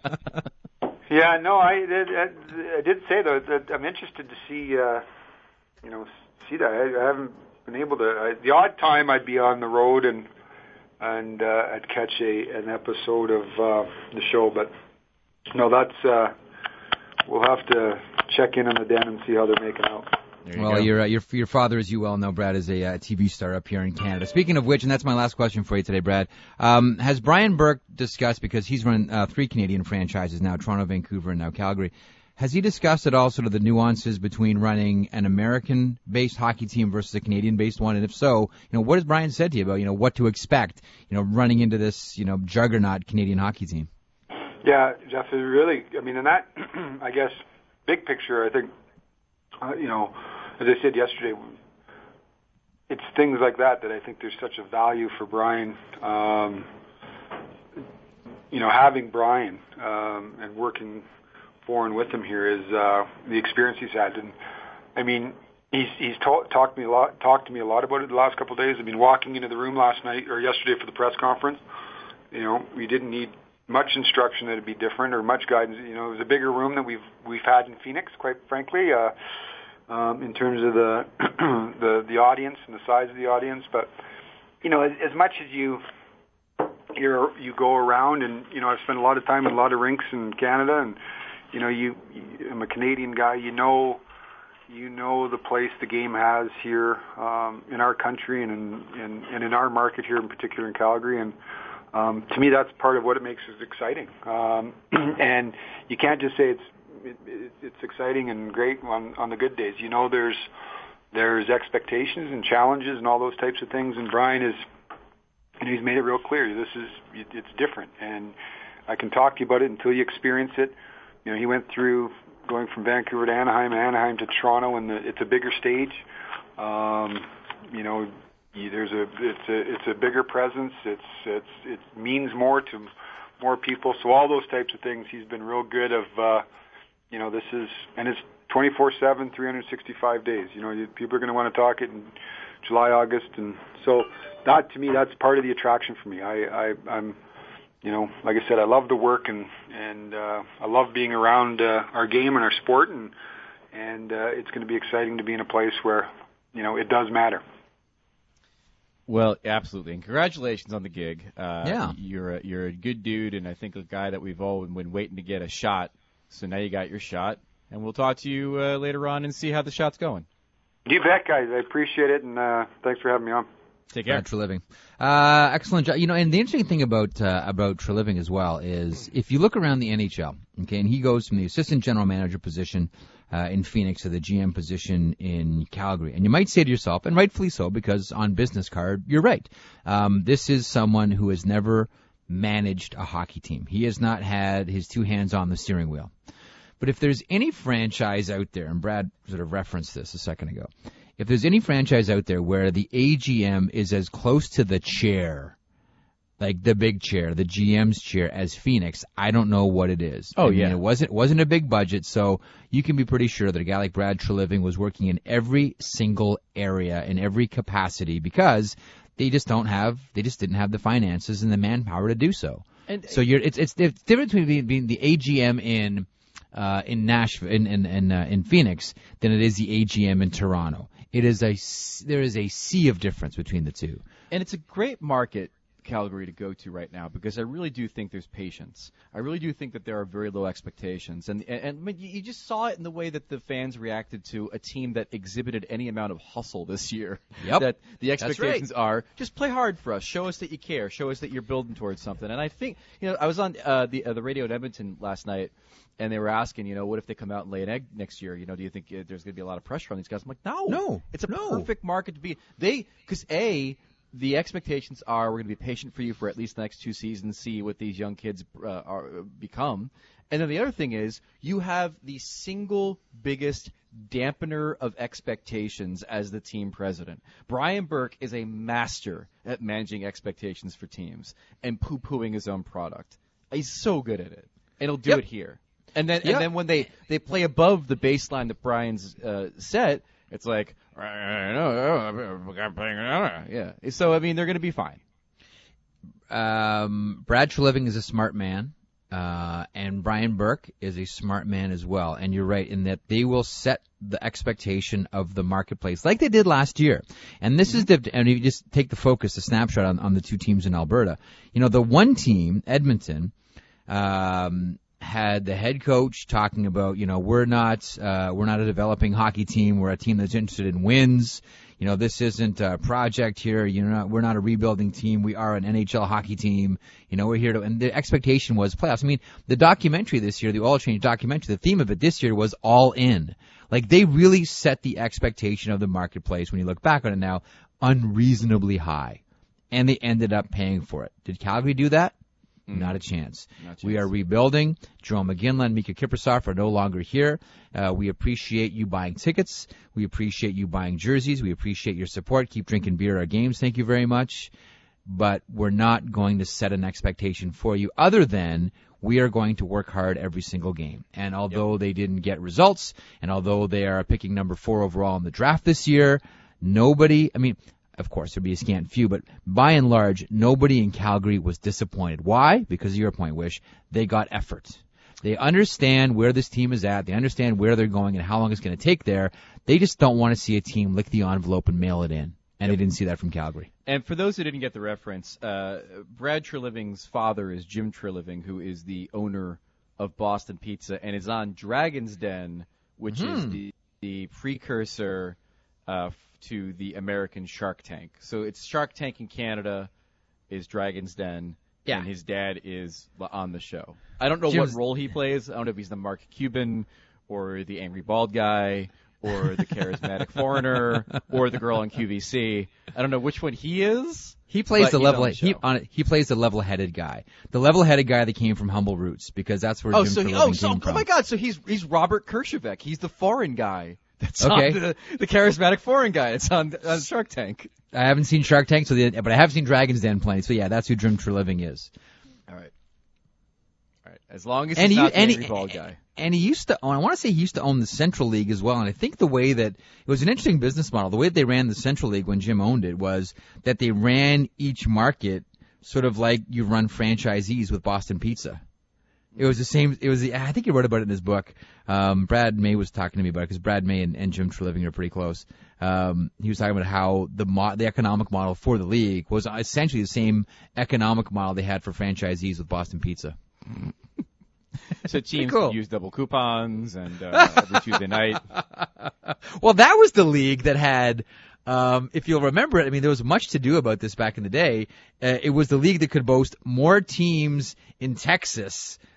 yeah, no, I did. I, I did say though that I'm interested to see, uh, you know, see that. I, I haven't been able to. I, the odd time I'd be on the road and and uh, I'd catch a an episode of uh, the show, but no, that's. Uh, We'll have to check in on the Den and see how they're making out. You well, your, uh, your your father, as you well know, Brad, is a uh, T V star up here in Canada. Speaking of which, and that's my last question for you today, Brad, um, has Brian Burke discussed, because he's run uh, three Canadian franchises now, Toronto, Vancouver, and now Calgary, has he discussed at all sort of the nuances between running an American-based hockey team versus a Canadian-based one? And if so, you know, what has Brian said to you about, you know, what to expect, you know, running into this, you know, juggernaut Canadian hockey team? Yeah, Jeff, is really, I mean, in that, I guess, big picture, I think, uh, you know, as I said yesterday, it's things like that that I think there's such a value for Brian. Um, you know, having Brian um, and working for and with him here is uh, the experience he's had. And, I mean, he's, he's ta- talked, me a lot, talked to me a lot about it the last couple of days. I mean, walking into the room last night or yesterday for the press conference, you know, we didn't need much instruction that it'd be different or much guidance. You know, it was a bigger room than we've we've had in Phoenix, quite frankly, uh, um, in terms of the the the audience and the size of the audience. But you know, as, as much as you you're, you go around, and you know, I've spent a lot of time in a lot of rinks in Canada, and you know, you, you I'm a Canadian guy. You know, you know the place the game has here um, in our country and in, in and in our market here in particular in Calgary, and. Um, to me, that's part of what it makes it exciting. Um, and you can't just say it's it, it, it's exciting and great on, on the good days. You know, there's there's expectations and challenges and all those types of things. And Brian is, and he's made it real clear. This is it, it's different, and I can talk to you about it until you experience it. You know, he went through going from Vancouver to Anaheim, Anaheim to Toronto, and the, it's a bigger stage. Um, you know. There's a it's a it's a bigger presence. It's it's it means more to more people. So all those types of things, he's been real good. Of uh, you know, this is and it's twenty-four seven, three hundred sixty-five days. You know, you, people are going to want to talk it in July, August, and so that to me, that's part of the attraction for me. I, I I'm you know, like I said, I love the work and and uh, I love being around uh, our game and our sport, and and uh, it's going to be exciting to be in a place where you know it does matter. Well, absolutely, and congratulations on the gig. Uh, yeah, you're a, you're a good dude, and I think a guy that we've all been waiting to get a shot. So now you got your shot, and we'll talk to you uh, later on and see how the shot's going. You bet, guys. I appreciate it, and uh, thanks for having me on. Take care. Brad Treliving. Uh, excellent job. You know, and the interesting thing about uh, about Treliving as well is if you look around the N H L, okay, and he goes from the assistant general manager position uh, in Phoenix to the G M position in Calgary. And you might say to yourself, and rightfully so, because on business card, you're right. Um, this is someone who has never managed a hockey team. He has not had his two hands on the steering wheel. But if there's any franchise out there, and Brad sort of referenced this a second ago, if there's any franchise out there where the A G M is as close to the chair, like the big chair, the G M's chair, as Phoenix, I don't know what it is. Oh, I mean, yeah. It wasn't, wasn't a big budget, so you can be pretty sure that a guy like Brad Treliving was working in every single area, in every capacity, because they just don't have, they just didn't have the finances and the manpower to do so. And, so you're, it's, it's the difference between being the A G M in, uh, in Nashville, in, in, in, uh, in Phoenix than it is the A G M in Toronto. It is a, there is a sea of difference between the two. And it's a great market, Calgary, to go to right now, because I really do think there's patience. I really do think that there are very low expectations, and and, and I mean, you just saw it in the way that the fans reacted to a team that exhibited any amount of hustle this year. Yep. That the expectations That's right. are just play hard for us, show us that you care, show us that you're building towards something. And I think, you know, I was on uh, the uh, the radio in Edmonton last night, and they were asking, you know, what if they come out and lay an egg next year? You know, do you think uh, there's going to be a lot of pressure on these guys? I'm like, no, No, it's a no. perfect market to be. They because a the expectations are we're going to be patient for you for at least the next two seasons, see what these young kids uh, are become. And then the other thing is you have the single biggest dampener of expectations as the team president. Brian Burke is a master at managing expectations for teams and poo-pooing his own product. He's so good at it. And he'll do Yep. it here. And then Yep. and then when they, they play above the baseline that Brian's uh, set, it's like, yeah. So, I mean, they're going to be fine. Um, Brad Treliving is a smart man, uh, and Brian Burke is a smart man as well. And you're right in that they will set the expectation of the marketplace like they did last year. And this is the, and if you just take the focus, the snapshot on, on the two teams in Alberta, you know, the one team, Edmonton, um, had the head coach talking about, you know, we're not, uh, we're not a developing hockey team. We're a team that's interested in wins. You know, this isn't a project here. You know, we're not a rebuilding team. We are an N H L hockey team. You know, we're here to, and the expectation was playoffs. I mean, the documentary this year, the Oil Change documentary, the theme of it this year was all in. Like, they really set the expectation of the marketplace, when you look back on it now, unreasonably high. And they ended up paying for it. Did Calgary do that? Mm. Not a chance. Not a chance. We are rebuilding. Jerome McGinley and Mika Kiprasov are no longer here. Uh, we appreciate you buying tickets. We appreciate you buying jerseys. We appreciate your support. Keep drinking beer at our games. Thank you very much. But we're not going to set an expectation for you other than we are going to work hard every single game. And although yep. they didn't get results, and although they are picking number four overall in the draft this year, nobody, I mean, of course, there'd be a scant few, but by and large, nobody in Calgary was disappointed. Why? Because of your point, Wish. They got effort. They understand where this team is at. They understand where they're going and how long it's going to take there. They just don't want to see a team lick the envelope and mail it in. And they didn't see that from Calgary. And for those who didn't get the reference, uh, Brad Treliving's father is Jim Treliving, who is the owner of Boston Pizza and is on Dragon's Den, which mm-hmm. is the, the precursor uh, to the American Shark Tank. So it's Shark Tank in Canada is Dragon's Den, yeah. and his dad is on the show. I don't know Jim's... what role he plays. I don't know if he's the Mark Cuban or the angry bald guy or the charismatic foreigner or the girl on Q V C. I don't know which one he is. He plays the level. On the he on he plays the level-headed guy, the level-headed guy that came from humble roots, because that's where oh, Jim so he, Treliving oh, came so, from. Oh my God! So he's he's Robert Kershevek. He's the foreign guy. That's okay. on the, the charismatic foreign guy. It's on, on Shark Tank. I haven't seen Shark Tank, so the, but I have seen Dragon's Den plenty. So yeah, that's who Jim Treliving is. All right. All right. As long as and he's he, not the and angry he, bald guy. And he used to own, I want to say he used to own the Central League as well. And I think the way that, it was an interesting business model. The way that they ran the Central League when Jim owned it was that they ran each market sort of like you run franchisees with Boston Pizza. It was the same, it was the, I think he wrote about it in his book. Um, Brad May was talking to me about it because Brad May and, and Jim Treliving are pretty close. Um, he was talking about how the mo- the economic model for the league was essentially the same economic model they had for franchisees with Boston Pizza. So teams cool. use double coupons and uh, every Tuesday night. Well, that was the league that had, um, if you'll remember it, I mean, there was much to do about this back in the day. Uh, it was the league that could boast more teams in Texas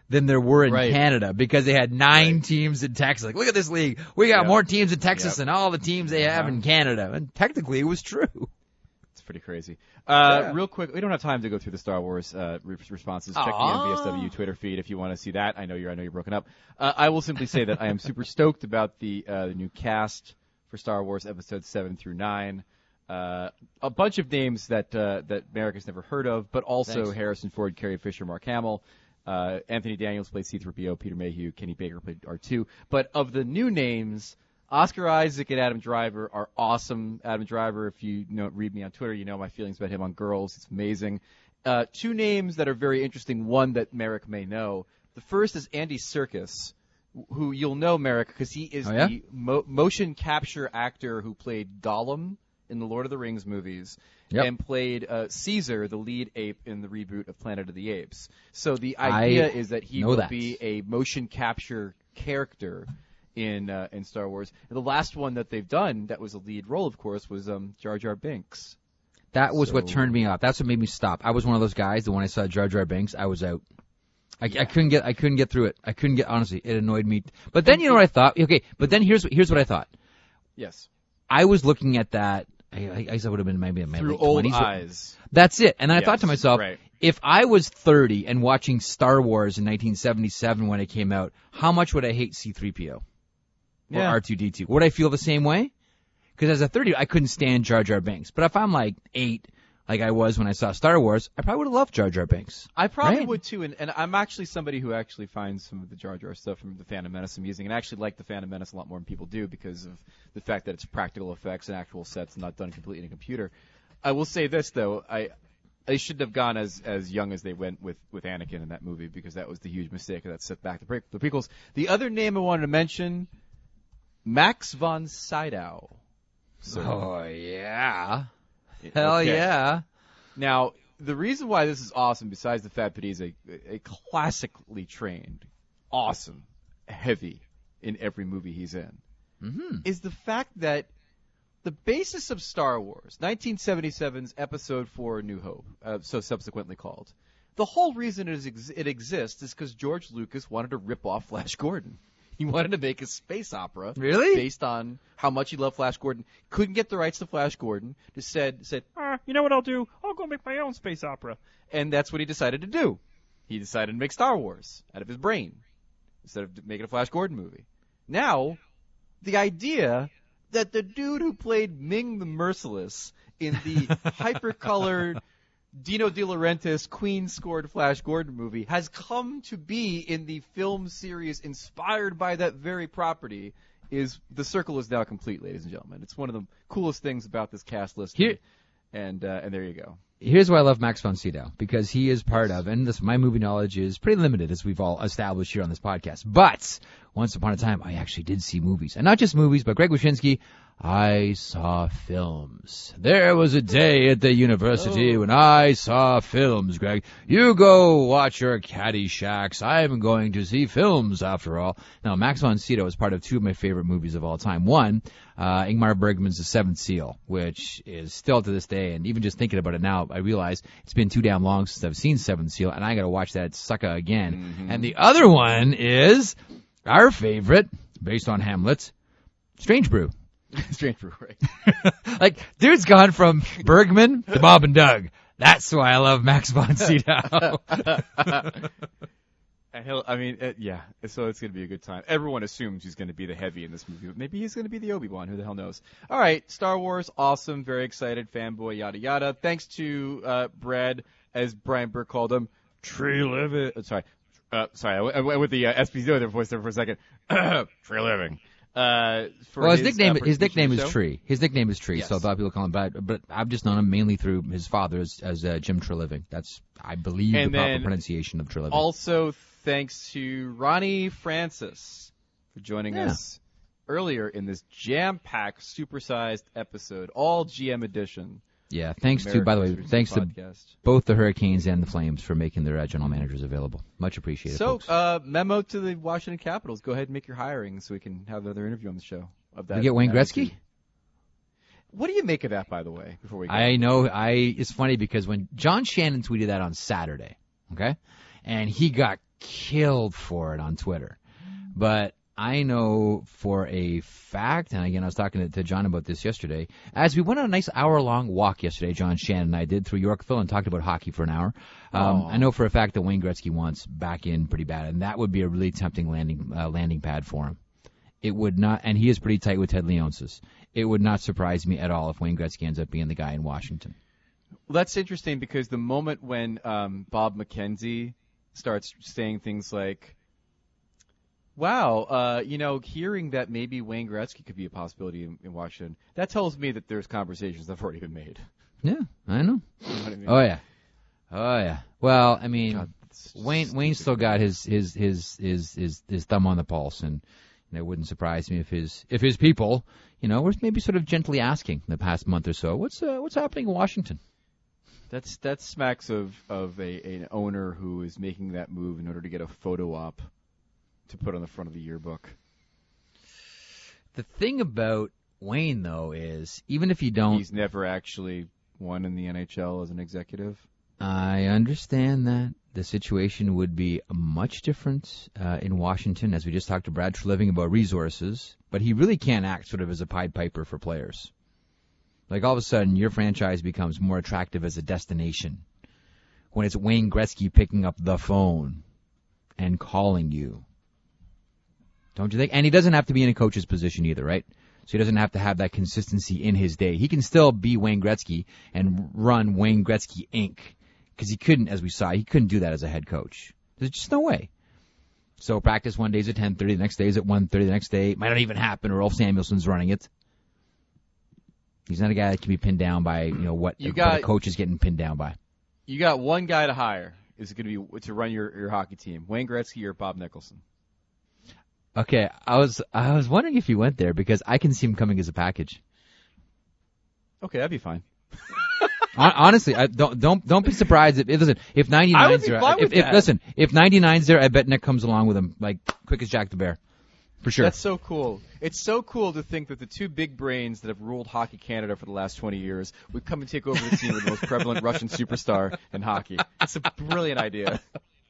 than there were in Right. Canada because they had nine Right. teams in Texas. Like, look at this league. We got Yep. more teams in Texas Yep. than all the teams they have Uh-huh. in Canada. And technically, it was true. It's pretty crazy. Uh, Yeah. Real quick, we don't have time to go through the Star Wars uh, re- responses. Check the Aw. M V S W Twitter feed if you want to see that. I know you're I know you're broken up. Uh, I will simply say that I am super stoked about the uh, the new cast for Star Wars episodes seven through nine. Uh, a bunch of names that uh, that Merrick has never heard of, but also Thanks. Harrison Ford, Carrie Fisher, Mark Hamill. Uh, Anthony Daniels played C three P O, Peter Mayhew, Kenny Baker played R two. But of the new names, Oscar Isaac and Adam Driver are awesome. Adam Driver, if you know, read me on Twitter, you know my feelings about him on Girls. It's amazing. Uh, two names that are very interesting. One that Merrick may know. The first is Andy Serkis, who you'll know, Merrick, because he is Oh, yeah? the mo- motion capture actor who played Gollum in the Lord of the Rings movies. Yep. And played uh, Caesar, the lead ape in the reboot of Planet of the Apes. So the idea I is that he know will that. be a motion capture character in uh, in Star Wars. And the last one that they've done that was a lead role, of course, was um, Jar Jar Binks. That was what So- turned me off. That's what made me stop. I was one of those guys that when I saw Jar Jar Binks, I was out. I, I couldn't get. I couldn't get through it. I couldn't get. Honestly, it annoyed me. But then you know what I thought? Okay. But then here's here's what I thought. Yes. I was looking at that. I, I guess I would have been maybe in my Through late old twenties. eyes. That's it. And I Yes, thought to myself, right. if I was thirty and watching Star Wars in nineteen seventy-seven when it came out, how much would I hate C three P O or Yeah. R two D two? Would I feel the same way? Because as a thirty, I couldn't stand Jar Jar Binks. But if I'm like eight, like I was when I saw Star Wars, I probably would have loved Jar Jar Binks. I probably Right. would too, and, and I'm actually somebody who actually finds some of the Jar Jar stuff from the Phantom Menace amusing, and actually like the Phantom Menace a lot more than people do because of the fact that it's practical effects and actual sets, not done completely in a computer. I will say this though, I they shouldn't have gone as as young as they went with with Anakin in that movie because that was the huge mistake that set back the, pre- the prequels. The other name I wanted to mention, Max von Sydow. So, Oh yeah, hell okay. yeah. Now, the reason why this is awesome, besides the fact that he's a, a classically trained, awesome, heavy in every movie he's in, Mm-hmm. is the fact that the basis of Star Wars, nineteen seventy-seven's Episode four New Hope, uh, so subsequently called, the whole reason it, is ex- it exists is because George Lucas wanted to rip off Flash Gordon. He wanted to make a space opera Really? based on how much he loved Flash Gordon. Couldn't get the rights to Flash Gordon. Just said, said, Ah, you know what I'll do? I'll go make my own space opera. and that's what he decided to do. He decided to make Star Wars out of his brain instead of making a Flash Gordon movie. Now, the idea that the dude who played Ming the Merciless in the hyper-colored Dino De Laurentiis Queen-scored Flash Gordon movie has come to be in the film series inspired by that very property is the circle is now complete, ladies and gentlemen. It's one of the coolest things about this cast list. Here- And uh, and there you go. Here's why I love Max von Sydow, because he is part of, and this, my movie knowledge is pretty limited, as we've all established here on this podcast. But once upon a time, I actually did see movies, and not just movies, but Greg Wyshynski, I saw films. There was a day at the university when I saw films, Greg. You go watch your Caddyshack. I'm going to see films, after all. Now, Max von Sydow is part of two of my favorite movies of all time. One, uh, Ingmar Bergman's The Seventh Seal, which is still to this day, and even just thinking about it now, I realize it's been too damn long since I've seen Seventh Seal, and I gotta watch that sucker again. Mm-hmm. And the other one is our favorite, based on Hamlet, Strange Brew. Strange Brew, right? Like, dude's gone from Bergman to Bob and Doug. That's why I love Max von Sydow. And he'll, I mean, uh, yeah, so it's going to be a good time. Everyone assumes he's going to be the heavy in this movie, but maybe he's going to be the Obi-Wan. Who the hell knows? All right, Star Wars, awesome, very excited, fanboy, yada, yada. Thanks to uh, Brad, as Brian Burke called him, Tree Living. Uh, sorry, uh, sorry, I, w- I went with the uh, S P Z voice there for a second. Tree Living. Uh, for Well, his, his nickname uh, his participation nickname in is the show. Tree. His nickname is Tree, Yes. so a lot of people call him but but I've just known him mainly through his father as, as uh, Jim Treliving. That's, I believe, And the proper then pronunciation of Treliving. Also, thanks to Ronnie Francis for joining Yeah. us earlier in this jam-packed, supersized episode, all G M edition. Yeah, thanks to, by the way, American thanks to Podcast. both the Hurricanes and the Flames for making their uh, general managers available. Much appreciated, So, folks. uh, memo to the Washington Capitals: go ahead and make your hiring so we can have another interview on the show. Of that, we get Wayne that Gretzky? attitude. What do you make of that, by the way? Before we go, I know, I, it's funny because when John Shannon tweeted that on Saturday, okay, and he got killed for it on Twitter. But I know for a fact, and again, I was talking to, to John about this yesterday, as we went on a nice hour-long walk yesterday, John Shannon and I did, through Yorkville and talked about hockey for an hour. Um, I know for a fact that Wayne Gretzky wants back in pretty bad, and that would be a really tempting landing uh, landing pad for him. It would not, and he is pretty tight with Ted Leonsis. It would not surprise me at all if Wayne Gretzky ends up being the guy in Washington. Well, that's interesting because the moment when um, Bob McKenzie starts saying things like, wow, uh, you know, hearing that maybe Wayne Gretzky could be a possibility in, in Washington, that tells me that there's conversations that have already been made. Yeah, I know. You know what I mean? Oh, yeah. Oh, yeah. Well, I mean, God, Wayne Wayne still got his his, his his his his thumb on the pulse, and you know, it wouldn't surprise me if his if his people, you know, were maybe sort of gently asking the past month or so, what's uh, what's happening in Washington? That's that smacks of of a an owner who is making that move in order to get a photo op to put on the front of the yearbook. The thing about Wayne, though, is even if you don't... He's never actually won in the N H L as an executive. I understand that. The situation would be much different uh, in Washington, as we just talked to Brad Treliving about resources, but he really can't act sort of as a Pied Piper for players. Like, all of a sudden, your franchise becomes more attractive as a destination when it's Wayne Gretzky picking up the phone and calling you. Don't you think? And he doesn't have to be in a coach's position either, right? So he doesn't have to have that consistency in his day. He can still be Wayne Gretzky and run Wayne Gretzky Incorporated. Because he couldn't, as we saw, he couldn't do that as a head coach. There's just no way. So practice one day is at ten thirty, the next day is at one thirty, the next day it might not even happen, or Ulf Samuelson's running it. He's not a guy that can be pinned down by, you know, what, You what got- a coach is getting pinned down by. You got one guy to hire. Is it going to be to run your, your hockey team? Wayne Gretzky or Bob Nicholson? Okay, I was I was wondering if you went there because I can see him coming as a package. Okay, that'd be fine. Hon- Honestly, I don't don't don't be surprised if, if listen if I would ninety-nine's be there. fine If, with if that. listen, if ninety-nine's there, I bet Nick comes along with him like quick as Jack the Bear, for sure. That's so cool. It's so cool to think that the two big brains that have ruled Hockey Canada for the last twenty years would come and take over the team with the most prevalent Russian superstar in hockey. It's a brilliant idea.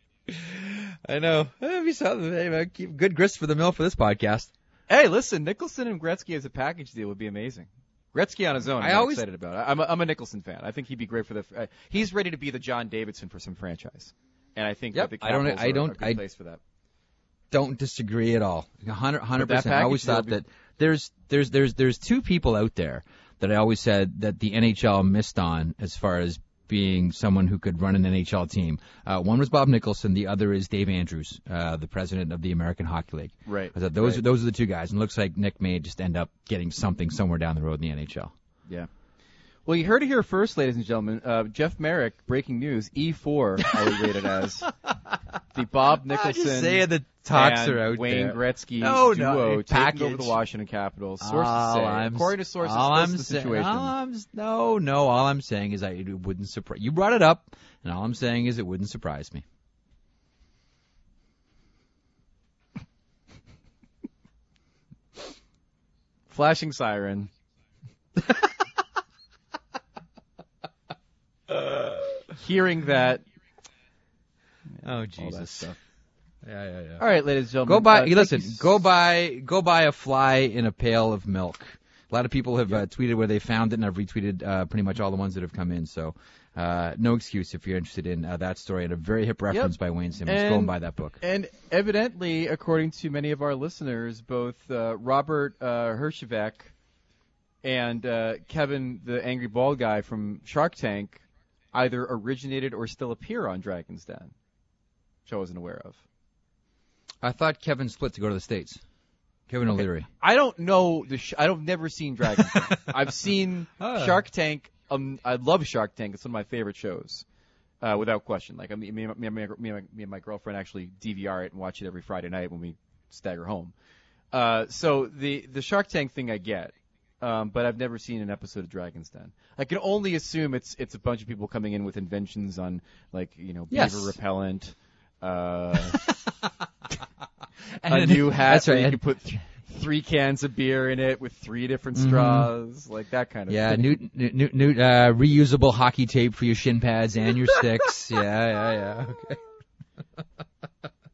I know. That'd be something. Hey, man, keep good grist for the mill for this podcast. Hey, listen, Nicholson and Gretzky as a package deal would be amazing. Gretzky on his own, I'm I not always- excited about it. I'm a, I'm a Nicholson fan. I think he'd be great for the. Uh, he's ready to be the John Davidson for some franchise, and I think Yep, that the I don't- Capitals I are don't- a good I- place for that. Don't disagree at all. one hundred But that percent. I always package deal thought would be- that there's there's there's there's two people out there that I always said that the N H L missed on as far as being someone who could run an N H L team. Uh, one was Bob Nicholson. The other is Dave Andrews, uh, the president of the American Hockey League. Right. I thought those right. are those are the two guys, and it looks like Nick may just end up getting something somewhere down the road in the N H L. Yeah. Well, you heard it here first, ladies and gentlemen. Uh, Jeff Merrick, breaking news, E four I would rate it as. The Bob Nicholson the talks and are out Wayne there. Gretzky No, no, duo a taking over package. the Washington Capitals. Sources All say, I'm- according to sources, all that's I'm the saying- situation. all I'm s- no, no. All I'm saying is that it wouldn't surprise. You brought it up, and all I'm saying is it wouldn't surprise me. Flashing siren. Hearing that. Oh All that Jesus! stuff. Yeah, yeah, yeah. All right, ladies and gentlemen. Go buy. uh, you thank listen. you s- Go buy. Go buy a fly in a pail of milk. A lot of people have uh, tweeted where they found it, and I've retweeted uh, pretty much all the ones that have come in. So, uh, no excuse if you're interested in uh, that story and a very hip reference by Wayne Simmons. Go And- and buy that book. And evidently, according to many of our listeners, both uh, Robert uh, Hershevek and uh, Kevin, the angry bald guy from Shark Tank, either originated or still appear on Dragon's Den, which I wasn't aware of. I thought Kevin split to go to the States. Kevin O'Leary. I don't know the. Sh- I don't never seen Dragon's Den. I've seen Ah. Shark Tank. Um, I love Shark Tank. It's one of my favorite shows, uh, without question. Like I mean, me, and my- me, and my- me, and my, me and my girlfriend actually D V R it and watch it every Friday night when we stagger home. Uh, so the the Shark Tank thing I get, um, but I've never seen an episode of Dragon's Den. I can only assume it's it's a bunch of people coming in with inventions on like you know beaver Yes. repellent. Uh, a And- new hat that's where right, you and- can put th- three cans of beer in it with three different Mhm. straws, like that kind of Yeah, thing. new, new, new, new uh, reusable hockey tape for your shin pads and your sticks. Yeah, yeah, yeah. Okay.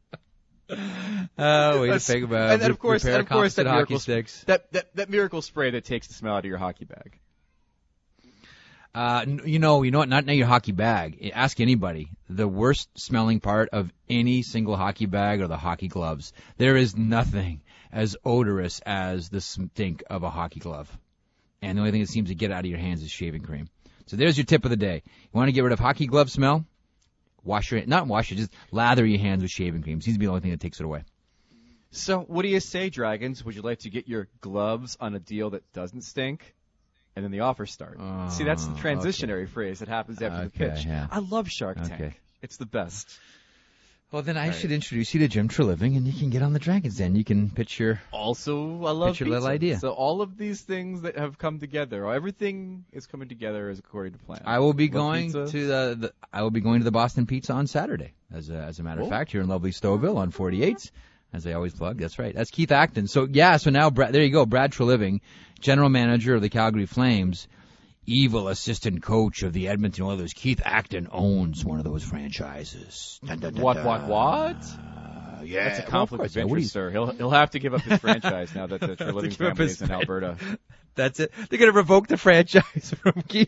Oh, way to That's- think about and then, of course, repair and of course that composite hockey miracle, sticks. that, that that miracle spray that takes the smell out of your hockey bag. Uh, n- you know, you know what? Not not your hockey bag. Ask anybody. The worst smelling part of any single hockey bag are the hockey gloves. There is nothing as odorous as the stink of a hockey glove. And the only thing that seems to get out of your hands is shaving cream. So there's your tip of the day. You want to get rid of hockey glove smell? Wash your not wash it, just lather your hands with shaving cream. Seems to be the only thing that takes it away. So, what do you say, Dragons? Would you like to get your gloves on a deal that doesn't stink? And then the offers start. Oh, See, that's the transitionary phrase that happens after Okay, the pitch. yeah. I love Shark Tank. Okay. It's the best. Well, then I Right. should introduce you to Jim Treliving, and you can get on the Dragons Den. You can pitch your... Also, I love Pitch your little pizza. idea. So all of these things that have come together, everything is coming together as according to plan. I will be Love going pizza. to the, the I will be going to the Boston Pizza on Saturday. As a, as a matter Cool. of fact, here in lovely Stouffville on forty-eighth, as I always plug. That's right. That's Keith Acton. So yeah, so now Brad, there you go. Brad Treliving, general manager of the Calgary Flames, evil assistant coach of the Edmonton Oilers. Keith Acton owns one of those franchises. Dun, dun, dun, What, dun. what, what? Uh, yeah, That's a well, conflict course, of yeah, what do interest, you- sir. He'll he'll have to give up his franchise now that the Treliving give up family his is in fran- Alberta. That's it. They're going to revoke the franchise from Keith.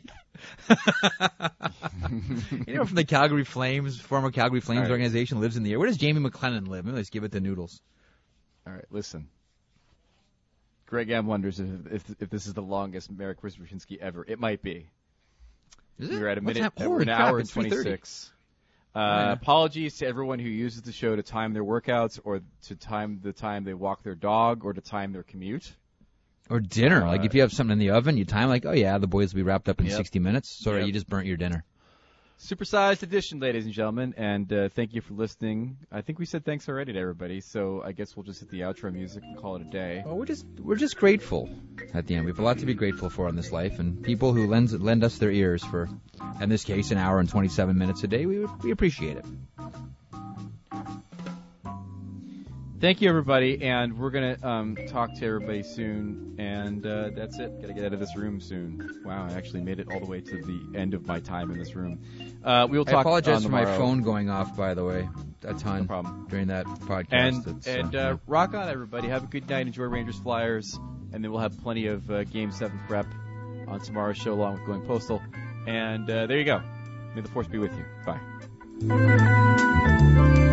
You know, from the Calgary Flames, former Calgary Flames All right. organization, lives in the air. Where does Jamie McLennan live? Let's give it to Noodles. All right, listen. Greg M wonders if if, if this is the longest Marek Wyszynski ever. It might be. Is We're at a What's minute, that? we're Holy an crap, hour and it's three thirty. twenty-six. Uh, Yeah. Apologies to everyone who uses the show to time their workouts or to time the time they walk their dog or to time their commute. Or dinner. Uh, like if you have something in the oven, you time like, oh yeah, the boys will be wrapped up in Yep. sixty minutes. Sorry, Yep. you just burnt your dinner. Supersized edition, ladies and gentlemen, and uh, thank you for listening. I think we said thanks already to everybody, so I guess we'll just hit the outro music and call it a day. Well, we're just we're just grateful at the end. We have a lot to be grateful for in this life, and people who lend lend us their ears for, in this case, an hour and twenty-seven minutes a day. We we appreciate it. Thank you, everybody, and we're going to um, talk to everybody soon, and uh, that's it. Got to get out of this room soon. Wow, I actually made it all the way to the end of my time in this room. Uh, we will I talk apologize on for my tomorrow. phone going off, by the way, a ton No problem. during that podcast. And, It's, and uh, uh, rock on, everybody. Have a good night. Enjoy Rangers Flyers, and then we'll have plenty of uh, Game seven prep on tomorrow's show along with Going Postal. And uh, there you go. May the force be with you. Bye.